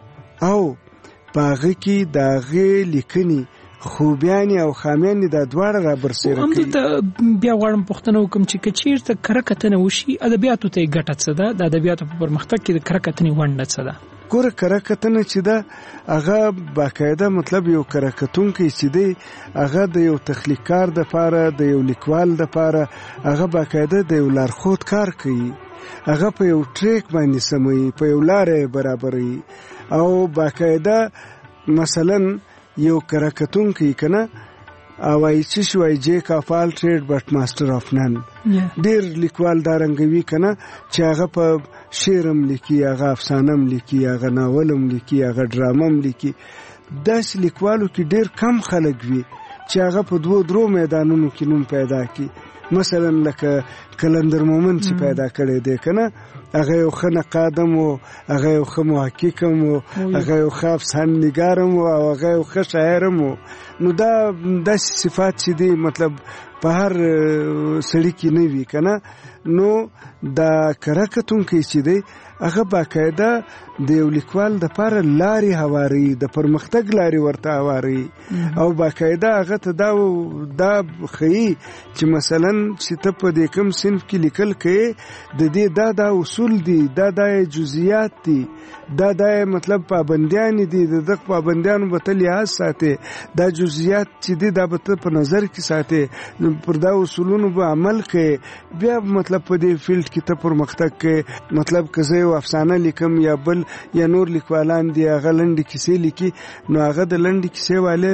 او په هغه کې د هغې لیکنې خوبیانې او خامیانې دا دواړه را برسېره کوي. همدلته بیا غواړم پوښتنه وکړم چې که چېرته کره کتنه وشي ادبیاتو ته یې ګټه څه ده؟ د ادبیاتو په پرمختګ کې د کره کتنې ونډه څه ده؟ ګوره کره کتنه چې ده هغه باقاعده مطلب یو کره کتونکی چې دی هغه د یو تخلیقکار دپاره د یو لیکوال دپاره هغه باقاعده د یو لارښود کار کوي، هغه په یو ټریک باندې سموي، په یو لاره برابروي او باقاعده مثلا یو کره کتونکی کنه او ای چې شوی جیک اف آل ټریډ بټ ماستر اف نن. ډیر لیکوال دا رنګوي کنه چې هغه په شعرم لیکي، هغه افسانم لیکي، هغه ناولم لیکي، هغه ډرامم لیکي. داسې لیکوالو کې ډیر کم خلک وي چې هغه په دوه درو میدانونو کې نوم پیدا کړي. مثلا لکه کلندر مومن چې پیدا کړی دی کنه هغه یو ښه نقادم و، هغه یو ښه محققم و، هغه یو ښه افسانه‌نګارم و او هغه یو ښه شاعرم و. نو دا داسې صفات چې دی مطلب په هر سړي کې نه وي کنه. نو دا کره کتونکی چې دی هغه باقاعده د یو لیکوال دپاره لارې هواري، د پرمختګ لارې ورته هواري او باقاعده هغه ته دا دا ښیي چې مثلا چې ته په دې کوم صنف کې لیکل کوې د دې دا دا اصول دي، دا دا جزئیات دي، دا دا مطلب پابندیان دي، د دغه پابندیانو به ته لحاظ ساتې، دا جزئیات چې دي دا به ته په نظر کې ساتې، پر دا اصولونو به عمل کوې، بیا مطلب په دې فیلډ کې ته پرمختګ کوې. مطلب که زه یو افسانه لیکم یا بل یا نور لیکوالان دي هغه لنډې کیسې لیکي، نو هغه د لنډې کیسې والے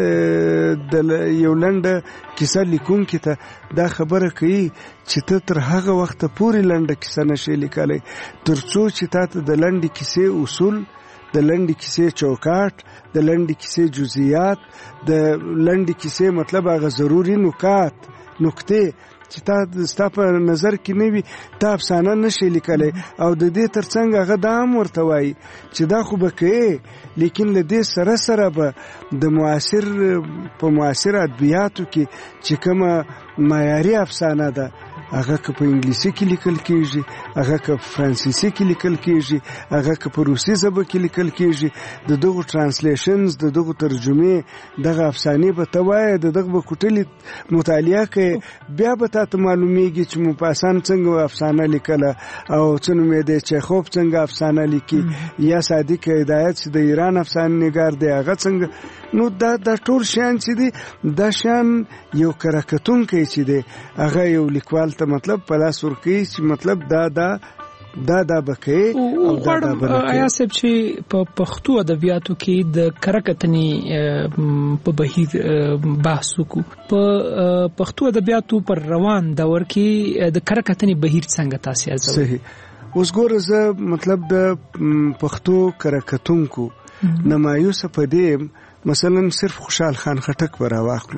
د یو لنډه کیسه لیکونکي ته دا خبره کوي چې ته تر هغه وخته پورې لنډه کیسه نشې لیکلی تر څو چې تا ته د لنډې کیسې اصول، د لنډې کیسې چوکاټ، د لنډې کیسې جزئیات، د لنډې کیسې مطلب هغه ضروري نکات نکتې چې تا ستا په نظر کې نه وي تا افسانه نشي لیکلی. او د دې ترڅنګ هغه دا هم ورته وایي چې دا خو به کوې لیکن له دې سره سره به د معاصر په معاصر ادبیاتو کې چې کومه معیاري افسانه ده هغه که په انګلیسي کې لیکل کېږي، هغه که په فرانسیسي کې لیکل کېږي، هغه که په روسي ژبه کې لیکل کېږي، د دغو ترانسلیشنز د دغو ترجمې دغه افسانې به ته وایې، د دغه به کوټلې مطالعه کوې، بیا به تا ته معلومیږي چې موپاسان څنګه افسانه لیکله او څه نوم یې دی چیخوف څنګه افسانه لیکي یا صادق هدایت چې د ایران افسانه نګار دی هغه څنګه. نو دا دا ټول شیان چې دي دا شیان یو کره کتونکی چې دی هغه یو لیکوال ته مطلب په لاس ورکوي چې مطلب دا دا دا دا بکې او دا دا بکې. آیا صاحب چې په پښتو ادبیاتو کې د کره کتنې په بهیر بحث وکړو، په پښتو ادبیاتو پر روان دور کې د کره کتنې بهیر څنګه تاسو ارزوئ؟ صحیح. اوس ګوره زه مطلب د پښتو کره کتونکو نمایوسه په دې مثلا صرف خوشحال خان خټک به راواخلو.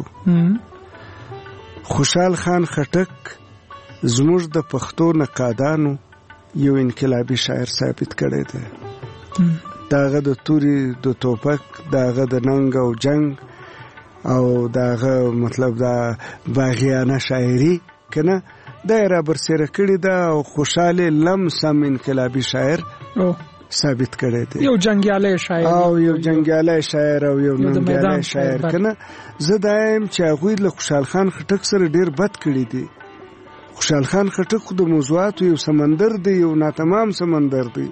خوشحال خان خټک زموږ د پښتو نقادانو یو انقلابي شاعر ثابت کړی دی. داغه د توري د توپک، داغه د ننګ او جنگ او داغه مطلب دا باغیانه شاعري کنه دا را برسېره کړی دا او خوشاله لم سم انقلابي شاعر ثابت کړی دی. یو جنگیاله شاعر او یو جنگیاله شاعر او یو ننګیاله شاعر کنه. زه دایم چې هغوی له خوشحال خان خټک سره ډیر بد کړی دی. خوشحال خان خټک خو د موضوعاتو یو سمندر دی، یو ناتمام سمندر دی.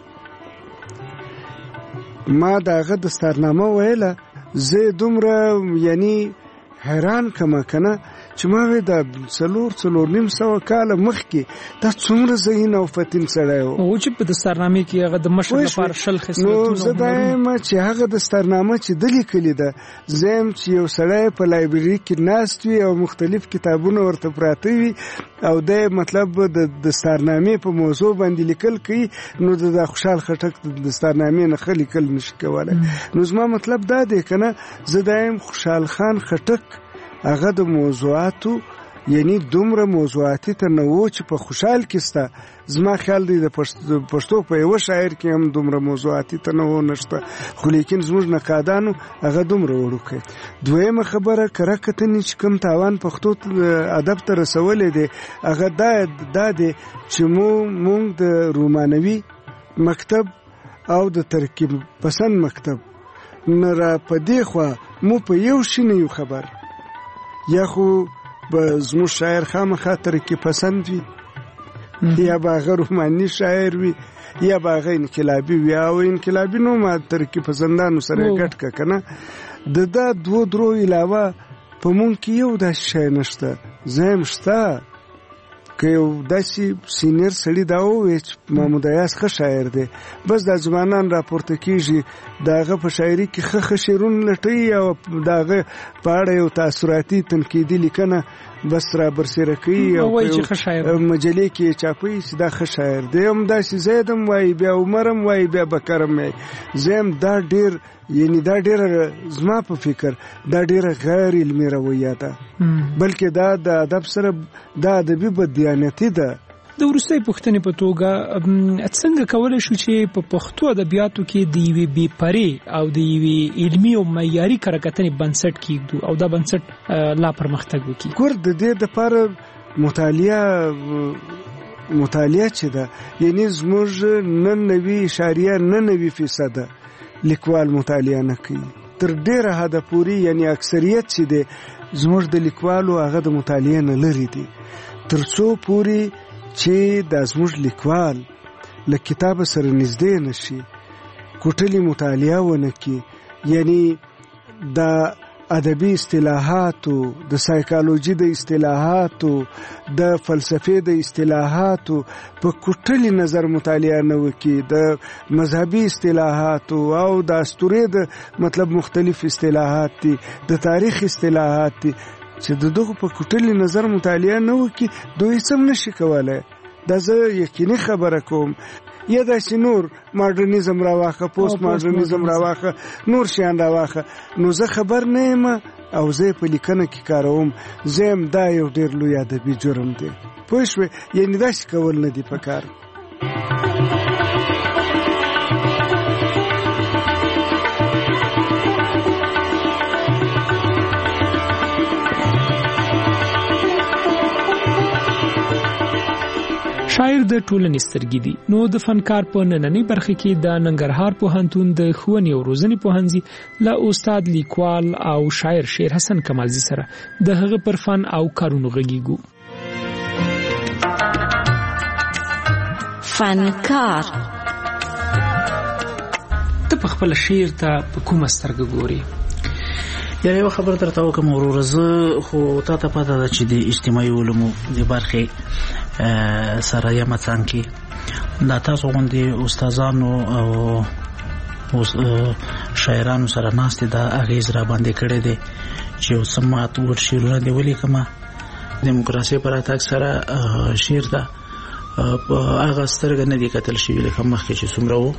ما داغه دستارنامه ویله زه دومره یعنی حیران کما کنه چې ما وې د څلور څلور نیم سوه کاله مخکې دا څومره ذهین او فتین سړی و او چې په دستارنامې کې هغه د مشر لپاره شل خصلتونه نو زه دا یم چې هغه دستارنامه چې ده لیکلې ده زه یم چې یو سړی په لایبرري کې ناست وي او مختلف کتابونه ورته پراته وي او د مطلب د دستارنامې په موضوع باندې لیکل کوي نو د خوشحال خټک د دستارنامې نه ښه لیکل نشي کولی نو زما مطلب دا دی که نه زه دا یم خوشحال خان خټک هغه د موضوعاتو یعنی دومره موضوعاتي تنوع چې په خوشحال کې سته زما خیال دی د پښتو په یوه شاعر کې هم دومره موضوعاتي تنوع نشته خو لیکن زموږ نقادانو هغه دومره وړوکی دویمه خبره کره کتنې چې کوم تاوان پښتو ادب ته رسولی دی هغه دا دی چې مونږ د رومانوي مکتب او د ترکیب پسند مکتب نه را په دې خوا مو په یو شي نه یو خبر یا خو به زموږ شاعر خامخا ترکیب پسند وي یا به هغه روماني شاعر وي یا به هغه انقلابي وي او انقلابي نو ما ترکیب پسندانو سره ګډ که که نه د دا دوه درو علاوه په مونږ کې یو داسې شی نشته زه هم شته که یو داسې سینیر سړي دا ووایي چې محمود ایاز ښه شاعر دی بس دا ځوانان راپورته کېږي د هغه په شاعري کې ښه ښه شعرونه لټوي او د هغه په اړه یو تاثراتي تنقیدي لیکنه بس را برسېره کوي او مجلې کې یې چاپوي چې دا ښه شاعر دی هم داسې زید هم وایي بیا عمر هم وایي بیا بکر هم وایي زه هم دا ډېر یعنی دا ډېره زما په فکر دا ډېره غیر علمي رویه ده بلکې دا د ادب سره دا ادبي بددیانتي ده د وروستۍ پوښتنې په توګه څنګه کولی شو چې په پښتو ادبیاتو کې د یوې بې پرې او د یوې علمي او معیاري کره کتنې بنسټ کېږدو او دا بنسټ لا پرمختګ وکړي ګور د دې دپاره مطالعه مطالعه چې ده یعنی زموږ نه نوي اشاریه نه نوي فیصده لیکوال مطالعه نه کوي تر ډېره حده پورې یعنی اکثریت چې دی زموږ د لیکوالو هغه د مطالعه نه لرې دي تر څو پورې چې دا زموږ لیکوال له کتابه سره نږدې نشي کوټلي مطالعه ونه کړي یعنی دا ادبي اصطلاحاتو د سایکالوجي د اصطلاحاتو د فلسفې د اصطلاحاتو په کوټلي نظر مطالعه نه وکړي د مذهبي اصطلاحاتو او د اسطورې د مطلب مختلف اصطلاحات دي د تاریخ اصطلاحات دي چې د دغه په کوټلي نظر مطالعه نه وکړي دوی څه نشي کولی دا زه یقیني خبره کوم یا داسې نور ماډرنیزم راواخه پوسټ ماډرنیزم راواخه نور شیان راواخه نو زه خبر نه یم او زه په لیکنه کې کاروم زه هم دا یو ډېر لوی ادبي جرم دی پوه شوې یعنې داسې کول نه دي په کار شاعر د ټولنې سترګې دي نو د فنکار په نننۍ برخه کې د ننګرهار پوهنتون د ښوونې او روزنې پوهنځي له استاد لیکوال او شاعر شیر حسن کمالزي سره د هغه پر فن او کارونو غږیږو فنکار ته په خپل شعر ته په کومه سترګه ګوري یا یو خبر درته وکم ورور زه خو تا ته پته ده چې د اجتماعي علومو د برخې سره یم څنګه دا تاسو غوندې استادانو او شاعرانو سره ناست دا اغیز را باندې کړی دی چې یو څه مات ور شعرونه دی ولیکمه دیموکراسي پر اتاک سره شعر ده په هغه سترګه نه دی کتل شوی لکه مخکې چې څومره و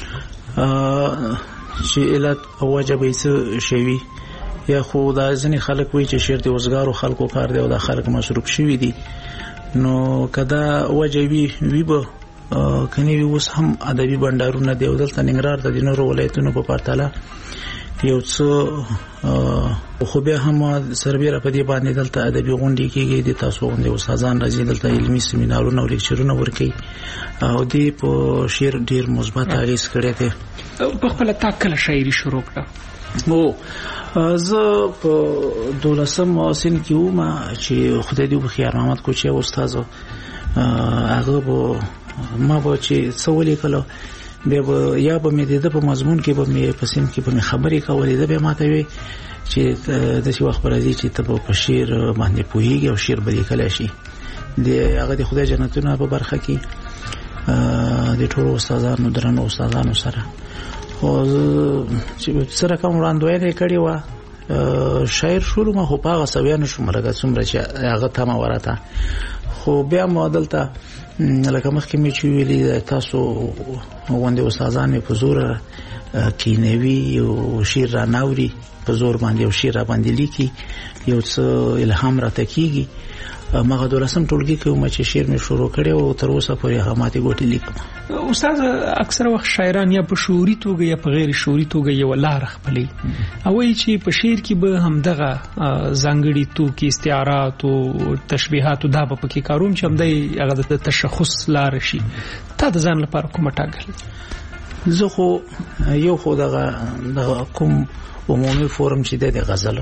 چې علت او وجه به څه شوی یا خو دا ځینې خلک وایي چې شعر د وزګارو خلکو کار دی او دا خلک مصروف شوي دي نو کدا وجه وی وی به کني اوس هم ادبي بندرونه دی او دلته ننګرهار د نورو ولایتونو په پرتله یو څه خو به هم سربېره په دې باندې دلته ادبي غونډې کېږي د تاسو غونډې استادان راځي دلته علمي سیمینارونه او لیکچرونه ورکوي او دې په شعر ډیر مثبت اغېز کړی دی په خپل تاکل شاعري شروع کړه مو زه په دولسم سن کې وم چې خدای دې بخیر محمد کوچي استاد هغه به ما به چې څه ولیکلو بیا به یا به مې د په مضمون کې به مې په سیم کې به مې خبرې کولې ده به ماته وي چې د څه وخت راځي چې ته په شعر باندې پوهیږي او شعر به لیکلی شي د هغه د خدای جنتونه په برخه کې د ټولو استادانو درنو استادانو سره خو چې سره کوم وړاندوینه کړې وه شاعر شروع ما خو په هغه سویانو شوم لکه څومره چې هغه تمه ورته خو بیا مو دلته لکه مخکې مې چې ویلي تاسو غونډې استادان په زور کینوي او شعر را ناوري په زور باندې او شعر باندې لیکي یو څه الهام راته کیږي مغه دولسم ټولګي کې مې چې شعر مې شروع کړی او تر اوسه پورې هغه ماته ګوتې لیکم. استاد اکثر وخت شاعران یا په شعوري توګه یا په غیر شعوري توګه یو لار خپلې او چې په شعر کې به همدغه ځانګړي توکي استعارات او تشبیهات دا په کې کاروم چې همدای هغه د تشخص لار شي. تا د ځان لپاره کومه ټاکل؟ زه خو یو خو دغه کوم عمومي فورم چې د غزل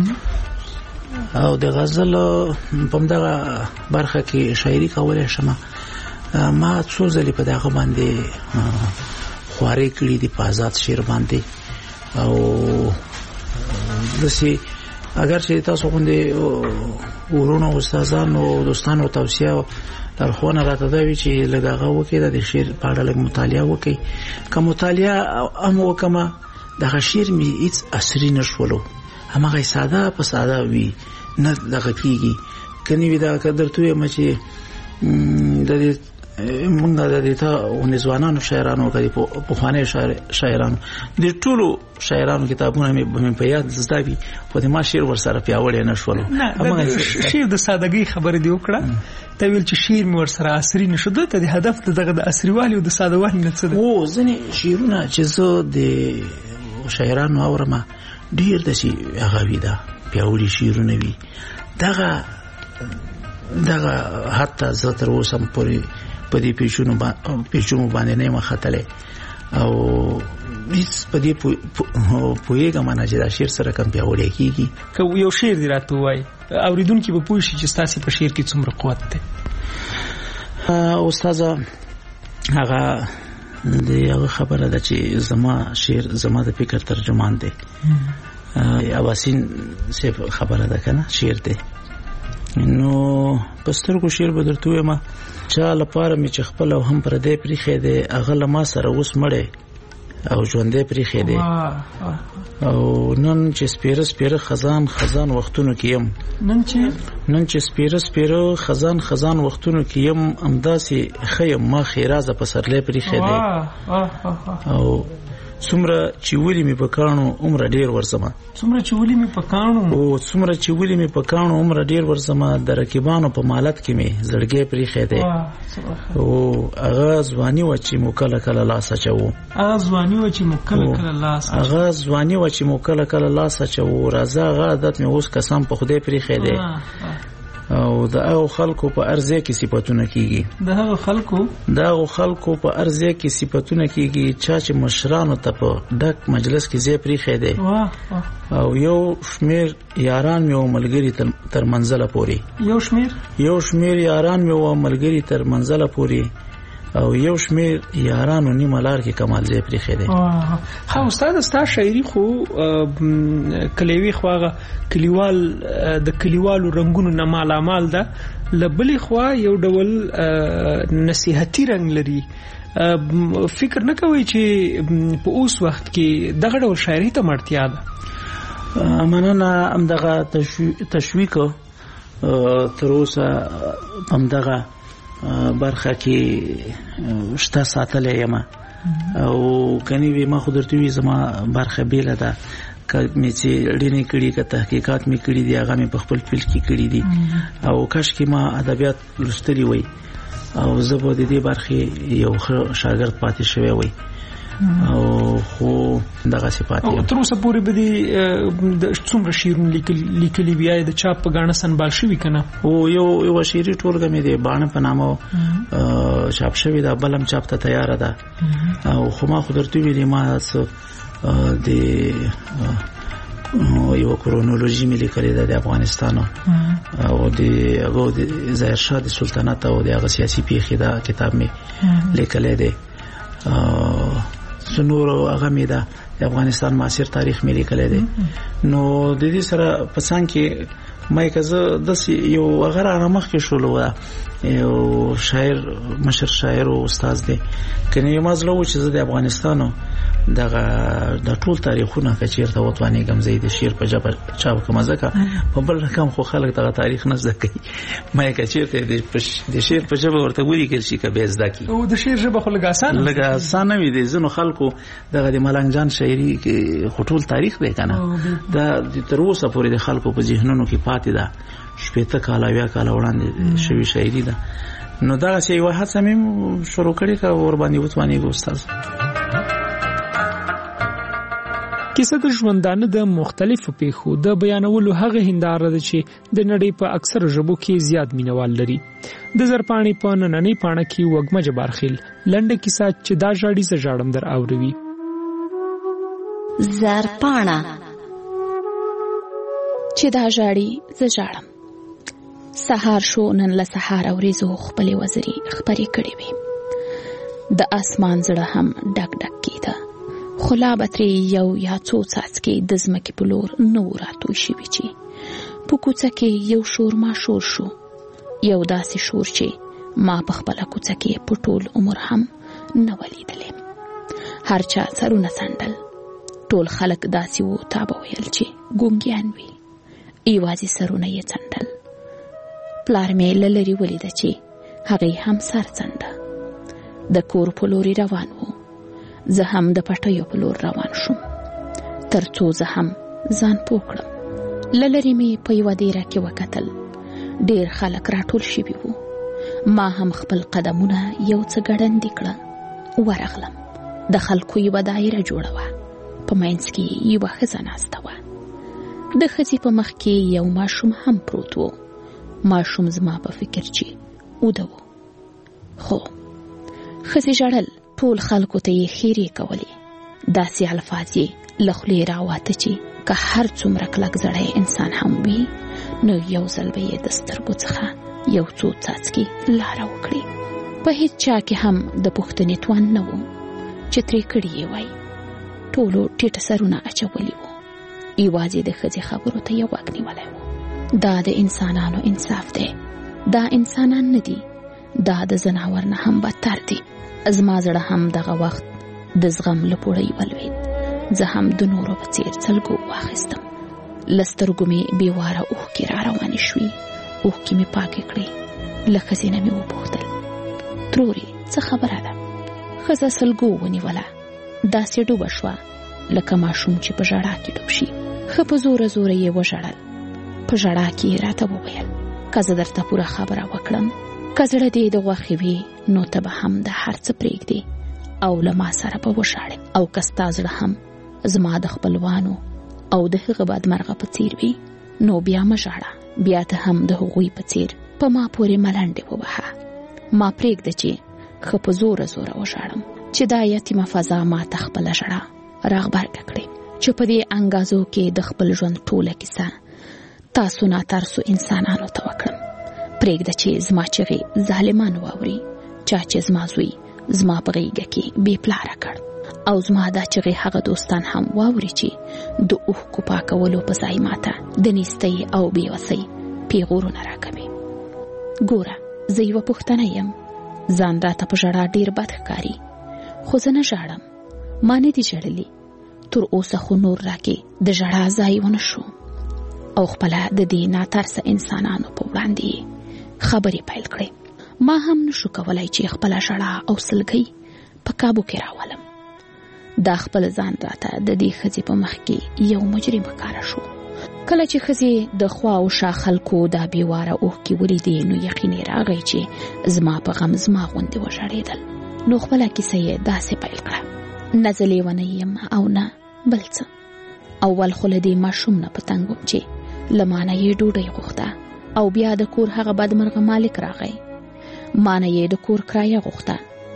او د غزل په دغه برخه کې شاعري کولای شم. ما څو ځلې په دغه باندې خوارې کړې دي په آزاد شعر باندې او دسي اگر چې تاسو غوندې ورونو استادانو او دوستانو توصیه درخونه راته دی چې لږه وکړه د شعر په اړه لږ مطالعه وکړي. که مطالعه هم وکړم دغه شعر مې هیڅ عصري نشولو همغه ساده په ساده وي نه دغه کیږي کني وی دا درته یم چې د دې مونږ د دې ته ونځوانانو شاعرانو کوي په خوانه شاعرانو د ټولو شاعرانو کتابونه مې په یاد زده وي خو د ما شعر ور سره پیاوړی نه شول. همغه شعر د سادهګۍ خبره دی وکړه ته ویل چې شعر مې ور سره عصري نشو دته د هدف دغه د عصري والي او د ساده والي نه څه ده. او ځنې شعرونه چې زه د شاعرانو اورم ډیر د شي هغه وی دا پیاوړي شعرونه وي دغه دغه حتی زه تر اوسه پورې په دې پیچونو پیچونو باندې نه مخاتله او هیڅ په دې پوهیږم نه چې دا شعر سره کوم پیاوړی کیږي. که یو شعر دی راته وای اوریدونکو به پوه شي چې تاسو په شعر کې څومره قوت ده. استاد هغه د هغه خبره ده چې زما شعر زما د فکر ترجمان دی. اواسین څه خبره ده کنه شعر دی نو پسترګو شعر به درته وایم چا لپاره می چې خپل او هم پر دې پریخې دی هغه لما سره اوس مړې او ژوندې پریخې دی او نن چې سپیره سپیره خزان خزان وختونو کې يم نن چې نن چې سپیره سپیره خزان خزان وختونو کې يم امداسي خیم ما خیرازه په سرلې پریخې دی او څومره چې ولې می پکانو عمر ډیر ورسمه څومره چې ولې می پکانو او څومره چې ولې می پکانو عمر ډیر ورسمه د رکیبانو په مالت کې می زړګې پریخې دی او هغه ځواني و چې مو کله کله لاس اچو هغه ځواني و چې مو کله کله لاس هغه ځواني و چې مو کله کله لاس اچو راځه هغه عادت می اوس قسم په خدای پریخې دی او د هغه خلکو په ارزه کې صفاتونه کیږي د هغه خلکو د هغه خلکو په ارزه کې صفاتونه کیږي چې مشرانو ته په ډک مجلس کې زی پریخې دی او یو شمیر یاران مې ملګری تر منزله پوري یو شمیر یو شمیر یاران مې ملګری تر منزله پوري او یو شمیر یارانو نیمه لار کې کمال زی پریخې دی. ها استاد ستا شاعري خو کلیوي خواغه کلیوال د کلیوالو رنگونو نه مالامال ده لبلې خوا یو ډول نصيحتي رنگ لري. فکر نه کوي چې په اوس وخت کې دغه ډول شاعري ته مرتیا ده؟ مننه ام دغه تشویق تر اوسه ام دغه برخه کې شته ساتلې یم او کني وی ما خو درته وی زما برخه بیل ده کمې چې ډینې کړي که تحقیقات مې کړي دي هغه مې په خپل فیلډ کې کړي دي او کاش کې ما ادبیات لوستلي وای او زه به د دې برخې یو ښه شاګرد پاتې شوی وای او خو دغه صفات او تر اوسه پورې به د څومره شعرونه لیکلي بیا د چاپ په غاڼه سنبال شوي کنه او یو یو شعري ټولګه مې د باڼه په نامه چاپ شوی دا بلم چاپ ته تیار ده او خو ما خو درته ویلې ما د یو کرونولوژي مې لیکلې ده د افغانستان او د هغه د ظاهر شاه د سلطنت او د هغه سیاسي پیښې دا کتاب مې لیکلې ده د نور هغه مې ده د افغانستان معاصر تاریخ مې لیکلی دی نو د دې سره په څنګ کې مې کزه د یو هغه را مخکې شولو یو شاعر مشر شاعر او استاد دی کني یو مازلو چې د افغانستانو دغه د ټول تاریخونه کچیرته وطني غمزې د شیر په جبر چا کومه ځکه په بل رقم خو خلک دغه تاریخ نه زده کوي مې کچیرته د شیر په جبر ورته ویل کې شي کبه زده کی او د شیر جبر خو لګاسان لګاسان وي دي زنو خلکو دغه د ملنګ جان شاعري کې خټول تاریخ دی کنه د تر اوسه پورې د خلکو په ذهنونو کې پاتې ده شپېته کاله یا کاله وړاندې شوی شاعري ده نو دا چې یو هڅه مې شروع کړې کا ور باندې وتواني استاد کیسه د ژوندانه د مختلفو پیښو د بیانولو هغه هنداره ده چې د نړۍ په اکثر ژبو کې زیات مینوال لري د زرپاڼې په نننۍ پاڼه کې وګمه جبارخیل لنډه کیسه چې دا ژاړي ز ژاړم در اوروي زرپاڼه چې دا ژاړي ز ژاړم سهار شو نن له سهار اوریزو خپلې وزري خبرې کړې وي د اسمان زړه هم ډک ډک کیده خلا بتري یو یا څو څاڅکي د ځمکې په لور نو راتوي شوي چې په کوڅه کې یو شور ما شور شو یو داسې شور چې ما په خپله کوڅه کې په ټول عمر هم نه ولیدلی هر چا سرونه څنډل ټول خلک داسې وو تا به ویل چې ګونګیان وي یوازې سرونه یې څنډل پلار مې له لرې ولیده چې هغې هم سر څنډه د کور په لورې روان وو زه هم د پټیو په لور روان شوم تر څو زه هم ځان پوه کړم له لرې مې په یوه دیره کې وکتل ډېر خلک راټول شوي وو ما هم خپل قدمونه یو څه ګړندي کړه ورغلم د خلکو یوه دایره جوړه وه په منځ کې یوه ښځه ناسته وه د ښځې په مخ کې یو ماشوم هم پروت و ماشوم زما په فکر چې اوده و خو ښځې ژړل ټول خلکو ته یې خیرې کولې داسې الفاظ یې له خولې راواته چې که هر څومره کلک زړی انسان هم وي نو یو ځل به یې د سترګو څخه یو څو څاڅکي لاره وکړي په هیڅ چا کې هم د پوښتنې توان نه و چې ترې کړي یې وای ټولو ټیټه سرونه اچولي وو یوازې د ښځې خبرو ته یې غوږ نیولی و دا د انسانانو انصاف دی دا انسانان نه دي دا د ځناور نه هم بدتر دي زما زړه هم دغه وخت د زغم له پوړۍ ولوېد زه هم د نورو په څېر څلګو واخیستم له سترګو مې بېواره اوښکې را روانې شوې اوښکې مې پاکې کړې له ښځې نه مې وپوښتل ترورې څه خبره ده ښځه سلګو ونیوله داسې ډوبه شوه لکه ماشوم چې په ژړا کې ډوب شي ښه په زوره زوره یې وژړل په ژړا کې یې راته وویل که زه درته پوره خبره وکړم که زړه دې د غوښې وي نو ته به هم د هر څه پرېږدې او له ما سره به وژاړې او که ستا زړه هم زما د خپلوانو او د هغه بدمرغه په څیر وي نو بیا مه ژاړه بیا ته هم د هغوی په څیر په ما پورې ملنډې ووهه ما پرېږده چې ښه په زوره زوره وژاړم چې دا یتیمه فضا ما ته خپله ژړه راغبرګه کړې چې په دې انګازو کې د خپل ژوند ټوله کیسه تاسو ناترسو انسانانو ته وکړم پرېږده چې زما چغې ظالمان واوري چا چې زما زوی زما په غېږه کې بې پلاره کړ او زما دا چغې هغه دوستان هم واوري چې د اوښکو پاکولو په ځای ماته د نیستۍ او بېوسۍ پیغورونه راکوي ګوره زه یوه پښتنه یم ځان راته په ژړا ډېر بد ښکاري خو زه نه ژاړم ما نه دي ژړلي تر اوسه خو نور راکې د ژړا ځای ونه شو او خپله د دې ناترسه انسانانو په وړاندې خبرې پیل کړې ما هم نشو کولای چې خپله ژړا او سلګۍ په کابو کې راولم دا خپل ځان راته د دې ښځې په مخ کې یو مجرم ښکاره شو کله چې ښځې د خوا او شا خلکو دا بېواره اوښکې ولیدې نو یقین یې راغی چې زما په غم زما غوندې وژړېدل نو خپله کیسه یې داسې پیل کړه نه زه لیونی یم او نه بل څه اول خو له دې ماشوم نه په تنګ وم چې له ما نه یې ډوډۍ غوښته او بیا د کور هغه بدمرغه مالک راغی ما نه یې د کور کرایه غوښته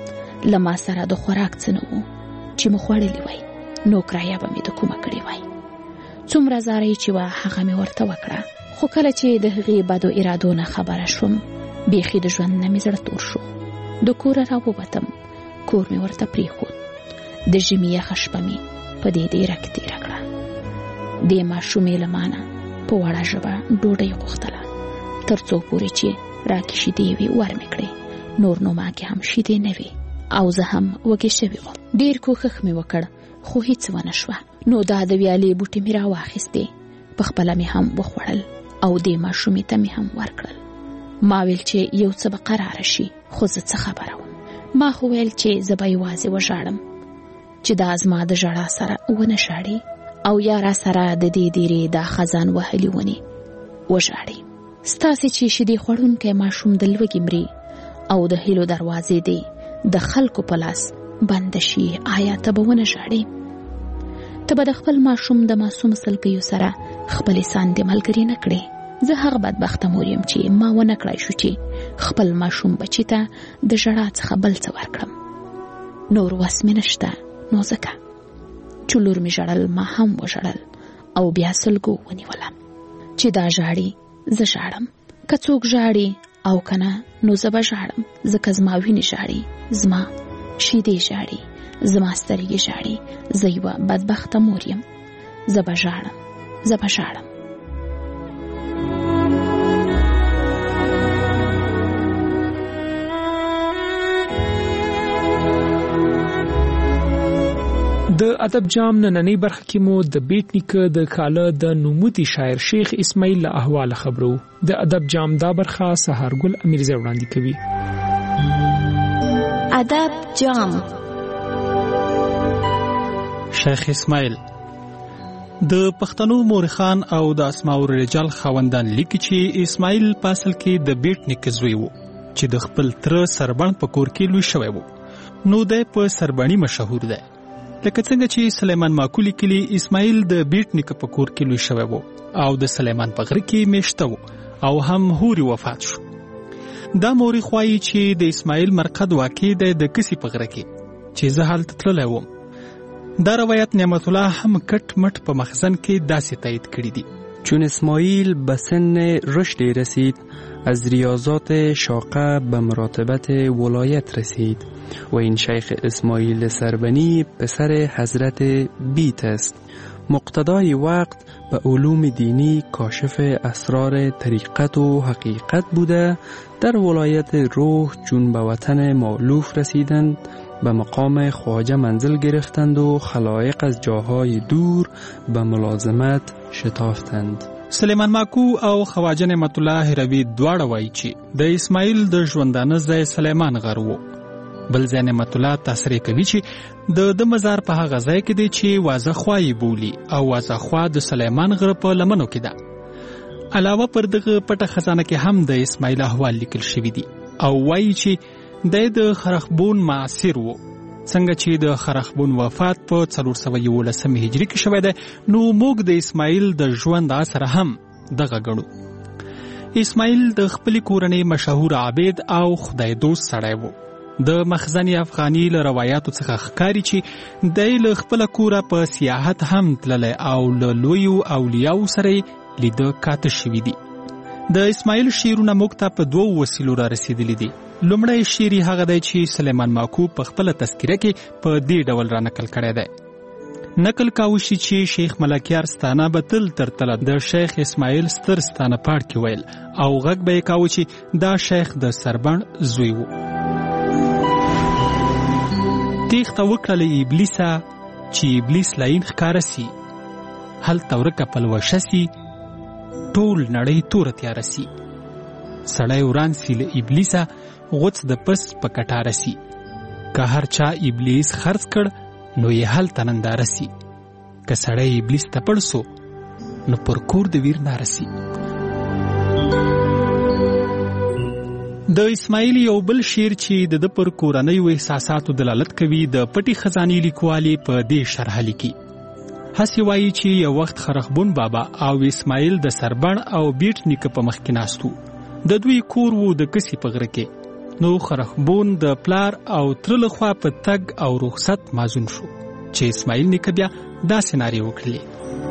له ما سره د خوراک څه نه و چې مو خوړلی وای نو کرایه به مې د کومه کړې وای څومره زارۍ چې وه هغه مې ورته وکړه خو کله چې د هغې بدو ارادو نه خبره شوم بیخي د ژوند نه مې زړه تور شو د کوره راووتم کور مې ورته پرېښود د ژمي یخه شپه مې په دې ډېره کې تېره کړه. دې ماشومې له مانه په وړه ژبه ډوډۍ غوښتله تر څو پورې چې راکې شیدې وې ور مې کړې. نور نو ما کې هم شیدې نه وې او زه هم وږې شوې وم. ډېر کوښښ مې وکړ خو هیڅ ونه شوه. نو دا د ویالې بوټي مې راواخیستې، په خپله مې هم وخوړل او دې ماشومې ته مې هم ورکړل. ما ویل چې یو څه به قراره شي، خو زه څه خبره وم. ما خو ویل چې زه به یوازې وژاړم چې دا زما د ژړا سره ونه ژاړي او یا را سره د دې ډېرې دا خزان وهلي ونې وژاړي. ستاسې چې شیدې خوړونکی ماشوم د لوږې مري او د هیلو دروازې دی د خلکو په لاس بنده شي، آیا ته به ونه ژاړې؟ ته به د خپل ماشوم د معصوم سلګیو سره خپلې ساندې ملګرې نه کړې؟ زه هغه بدبخته مور یم چې ما ونه کړای شو چې خپل ماشوم بچي ته د ژړا څخه بل څه ورکړم. نور وس مې نشته، نو ځکه چې لور مې ژړل ما هم وژړل او بیا سلګو ونیوله چې دا ژاړي زه ژاړم، که څوک ژاړي او که نه نو زه به ژاړم، ځکه زما وینې ژاړي، زما شیدې ژاړي، زما سترګې ژاړي. زه یوه بدبخته مور یم، زه به ژاړم، زه به ژاړم. د ادب جام نننۍ برخه کې مو د بیت نیکه د کاله د نوموتی شاعر شیخ اسماعیل له احواله خبرو. د ادب جام دا برخه سهارګل امیرزی وړاندې کوي. ادب جام. شیخ اسماعیل د پښتنو مورخان او د اسماء الرجال خاوندان لیکي چې اسماعیل په اصل کې د بیت نیکه زوی و چې د خپل تر سربن په کور کې لوی شوی و. نو د په سربنی مشهور دی، لکه څنګه چې سلیمان ماکو لیکلي اسماعیل د بیت نیکه په کور کې لوی شوی و او د سلیمان په غره کې میشته و او هم هوري وفات شو. دا مورخ وایي چې د اسماعیل مرقد واقع دی د کسی په غره کې چې زه هلته تللی وم. دا روایت نعمت الله هم کټ مټ په مخزن کې داسې تایید کړی دی. چون اسماعیل به سن رشدی رسید از ریاضات شاقه به مراتبت ولایت رسید و این شیخ اسماعیل سربنی پسر حضرت بیت است. مقتدای وقت به علوم دینی کاشف اسرار طریقت و حقیقت بوده. در ولایت روح چون به وطن مألوف رسیدند به مقام خواجه منزل گرفتند و خلایق از جاهای دور به ملازمت شتافتند. سلیمان ماکو او خواجه نعمت الله هروی دواړه وایي چې د اسماعیل د ژوندانه ځای سلیمان غر و. بل ځای نعمت الله تسریح کوي چې د د مزار په هغه ځای کې دی چې وازه خوای بولی او وازه خوا د سلیمان غر په لمنو کې ده. علاوه پر دغه پټه خزانه کې هم د اسماعیل احوال لیکل شوی دي او وایي چې د د خرخبون معاصر و. څنګه چې د خرخبون وفات په څلور سوه یولسم هجري کې شوی دی، نو موږ د اسماعیل د ژوند اثر هم دغه ګڼو. اسماعیل د خپل کورنۍ مشهور عابد او خدای دوست سړی و. د مخزن افغانی له روایتو څخه ښکاري چې دی له خپل کوره په سیاحت هم تللی او له لویو اولیاو سره لیده کاته شوي دي. د اسماعیل شعرونه موږ ته په دوو وسیلو را رسیدلی دي. لومړی شعر هغه دی چې سلیمان ماکو په خپل تذکره کې په دې ډول را نقل کړی دی. نقل کاوه شي چې شیخ ملکیار ستانه به تل تر تله د شیخ اسماعیل ستر ستانه پاړ کې ویل او غږ به یې کاوه چې دا شیخ د سربن زوی و. تیښته وکړله ابلیسه چې ابلیس لاین ښکاره سي، هلته ورکه پلوشه سي، ټول نړۍ توره تیاره سي. سړی وران سي له ابلیسه، غوڅ د پس په کټاره سي. که هر چا ابلیس خرڅ کړ نو یې هلته ننداره سي. که سړی ابلیس ته پړ سو نو پر کور د ویر ناره سي. د اسماعیل یو بل شعر چې د د پر کورنیو احساساتو دلالت کوي د پټي خزانې لیکوالې په دې شرح لیکي. هسې وایي چې یو وخت خرخبون بابا او اسماعیل د سربن او بیټ نیکه په مخ کې ناست وو. د دوی کور وو د کسي په غره کې. نو خرخبون د پلار او تره له خوا په تګ او رخصت مازون شو چې اسماعیل نیکه بیا داسې نارې وکړلې: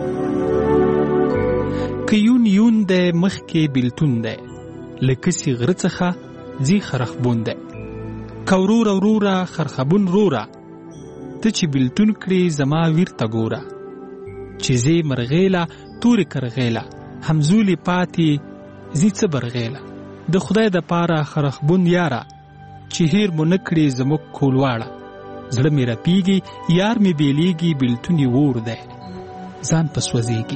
که یون یون دی مخکې بیلتون دی، له کسي غره څخه ځي خرخبون دی. که وروره وروره خرخبون روره، ته چې بلتون کړې زما ویر ته ګوره چې زی مرغېله تورې کرغېله همزولې پاتې زی څه برغېله د خدای د پاره خرخبون یاره چې هیر مو نه کړې زموږ کولواړه زړه مې رپیږي یار مې بیلیږي بلتون یې اور دی ځان په سوځېږي.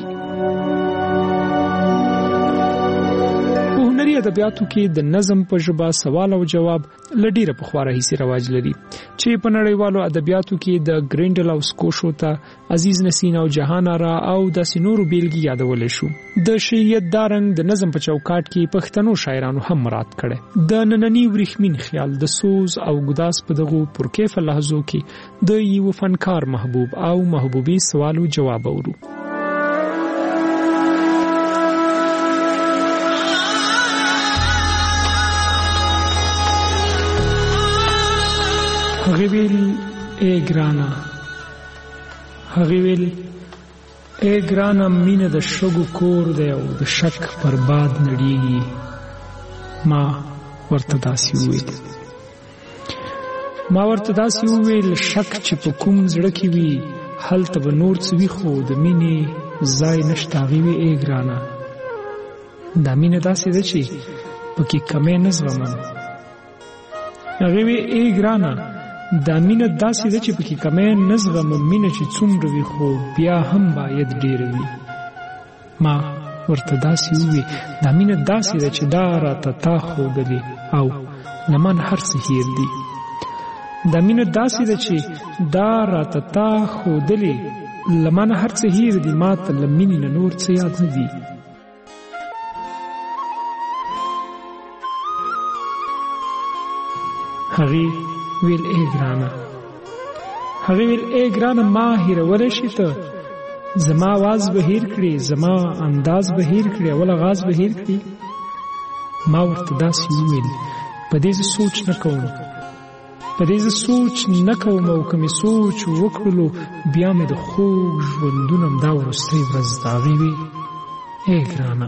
په هنري ادبیاتو کې د نظم په ژبه سوال او جواب له ډېره پخوا راهیسې رواج لري چې په نړیوالو ادبیاتو کې د ګرینډل او سکوشو ته عزیز نسین او جهان آرا او داسې نورو بیلګې یادولی شو. د شعریت دا رنګ د نظم په چوکاټ کې پښتنو شاعرانو هم مراد کړی. د ننني وریښمین خیال د سوز او ګداس په دغو پرکیفه لحظو کې د یو فنکار محبوب او محبوبي سوالو جواب اورو. هغه ویل اے ګرانا هغه ویل اے ګرانا مینه د شګو کور دی او د شک پر باد نړیږي. ما ورته داسې وویل ما ورته داسې وویل شک چې په کوم زړه کې وي هلته به نور څه وي خو د مینې ځای نشته. هغې وی اے ګرانا دا مینه داسې ده چې پکې کمی نه زغمم. هغې وی اے ګرانا دا مینه داسې ده چې پکې کمی نه زغمم. مینه چې څومره وي خو بیا هم باید ډېره وي. ما ورته داسې ووی دا مینه داسې ده چې دا راته تا ښودلې او له من هر څه هیر دي. دا مینه داسې ده چې دا راته تا ښودلې له من هر څه هیر دي. ما ته له مینې نه نور څه یاد نه دي. هغې ویل اے ګرانا هغې ویل اے ګرانا ما هیرولی شي ته زما आवाज به هیر کړي زما انداز به هیر کړي اول آغاز به هیر کړي. ما ورته داسې وویل په دې زه سوچ نه کوم په دې زه سوچ نه کوم او که مې سوچ وکړلو بیا مې د خوږ ژوندون همدا وروستۍ ورځ ده. هغې وی اے ګرانا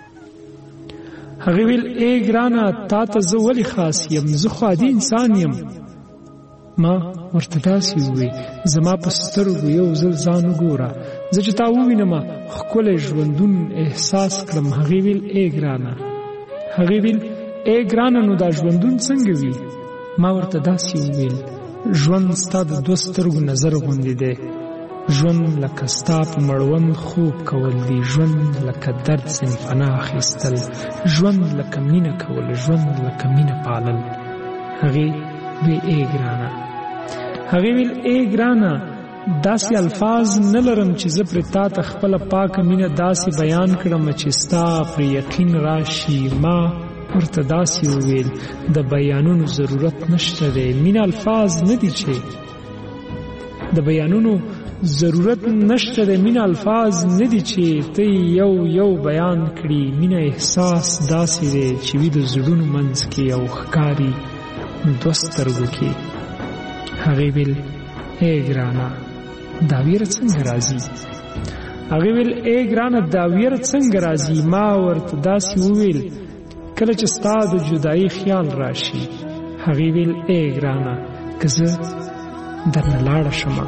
هغې ویل اے ګرانا تا ته زه ولې خاص یم زه خو عادي انسان یم. ما ورته داسې ووی زما په سترګو یو ځل ځان وګوره زه چې تا ووینم ښکلی ژوندون احساس کړم. هغې ویل اے ګرانا هغې ویل اے ګرانا نو دا ژوندون څنګه وي؟ ما ورته داسې وویل ژوند ستا د دوه سترګو نظر غوندې دی. ژوند لکه ستا په مړوند خوب کول دی. ژوند لکه درد ځنې پناه اخیستل. ژوند لکه مینه کول. ژوند لکه مینه پالل. هغې وی اے ګرانا هغې ویل اے ګرانا داسې الفاظ نه لرم چې زه پرې تا ته خپله پاکه مینه داسې بیان کړم چې ستا پرې یقین راشي. ما ورته داسې وویل د بیانونو ضرورت نشته دی. مینه الفاظ نه دي چې د بیانونو ضرورت نشته دی. مینه الفاظ نه دي چې ته یو یو بیان کړي. مینه احساس داسې دی چې وي د زړونو منځ کې او ښکاري دوه سترګو کې. هغې ویل اے ګرانا دا ویره څنګه راځي؟ هغې ویل اے ګرانا دا ویره څنګه راځي؟ ما ورته داسې وویل کله چې ستا د جدایي خیال راشي. هغې ویل اے ګرانا که زه درنه لاړه شمه.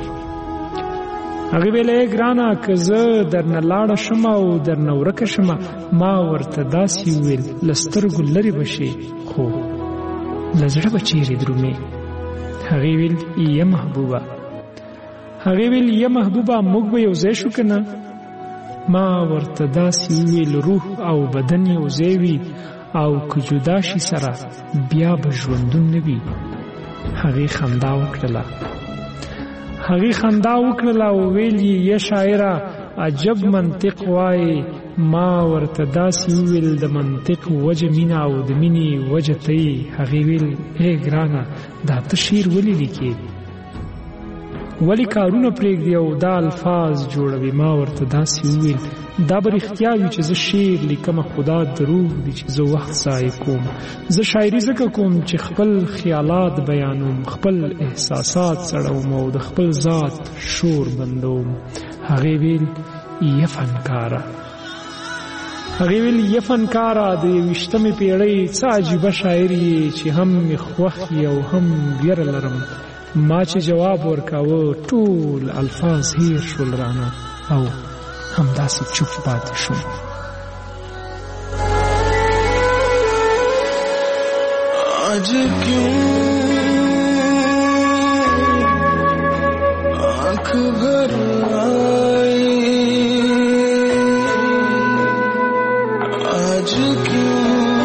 هغې ویل اے ګرانا که زه درنه لاړه شمه او درنه ورکه شمه. ما ورته داسې وویل له سترګو لرې به شي خو له زړه به چیرې درومې. هغې ویل یا محبوبه هغې ویل یا محبوبه موږ به یو ځای شو که نه؟ ما ورته داسې وویل روح او بدن یو ځای وي او که جدا شي سره بیا به ژوندون نه وي. هغې خندا وکړله هغې خندا وکړله او ویل یې یا شاعره عجب منطق وایې. ما ورته داسې وویل د منطق وجه مینه او د مینې وجه ته یې. هغې ویل اے ګرانه دا ته شعر ولې لیکې ولې کارونه پرېږدي او دا الفاظ جوړوي؟ ما ورته داسې وویل دا به رښتیا وي چې زه شعر لیکم خو دا دروغ دي چې زه وخت ضایع کوم. زه شاعري ځکه کوم چې خپل خیالات بیانوم خپل احساسات څړوم او د خپل ذات شور بندوم. هغې ویل یا فنکاره هغې ویل یا فنکاره د یویشتمې پیړۍ څه عجیبه شاعر یې چې هم مې خوښ یې او هم ویره لرم. ما چې جواب ورکاوه ټول الفاظ هیر شول رانه او همداسې چوپ پاتې شوم. आज क्यों आँख भर आई, आज क्यों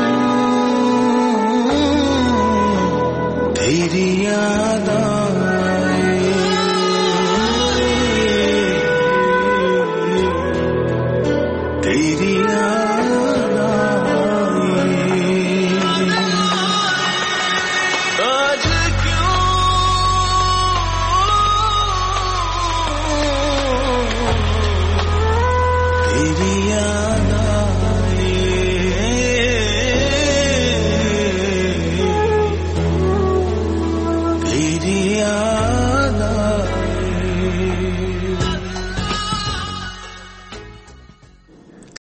तेरी याद आई, तेरी याद आई, आज क्यों तेरी याद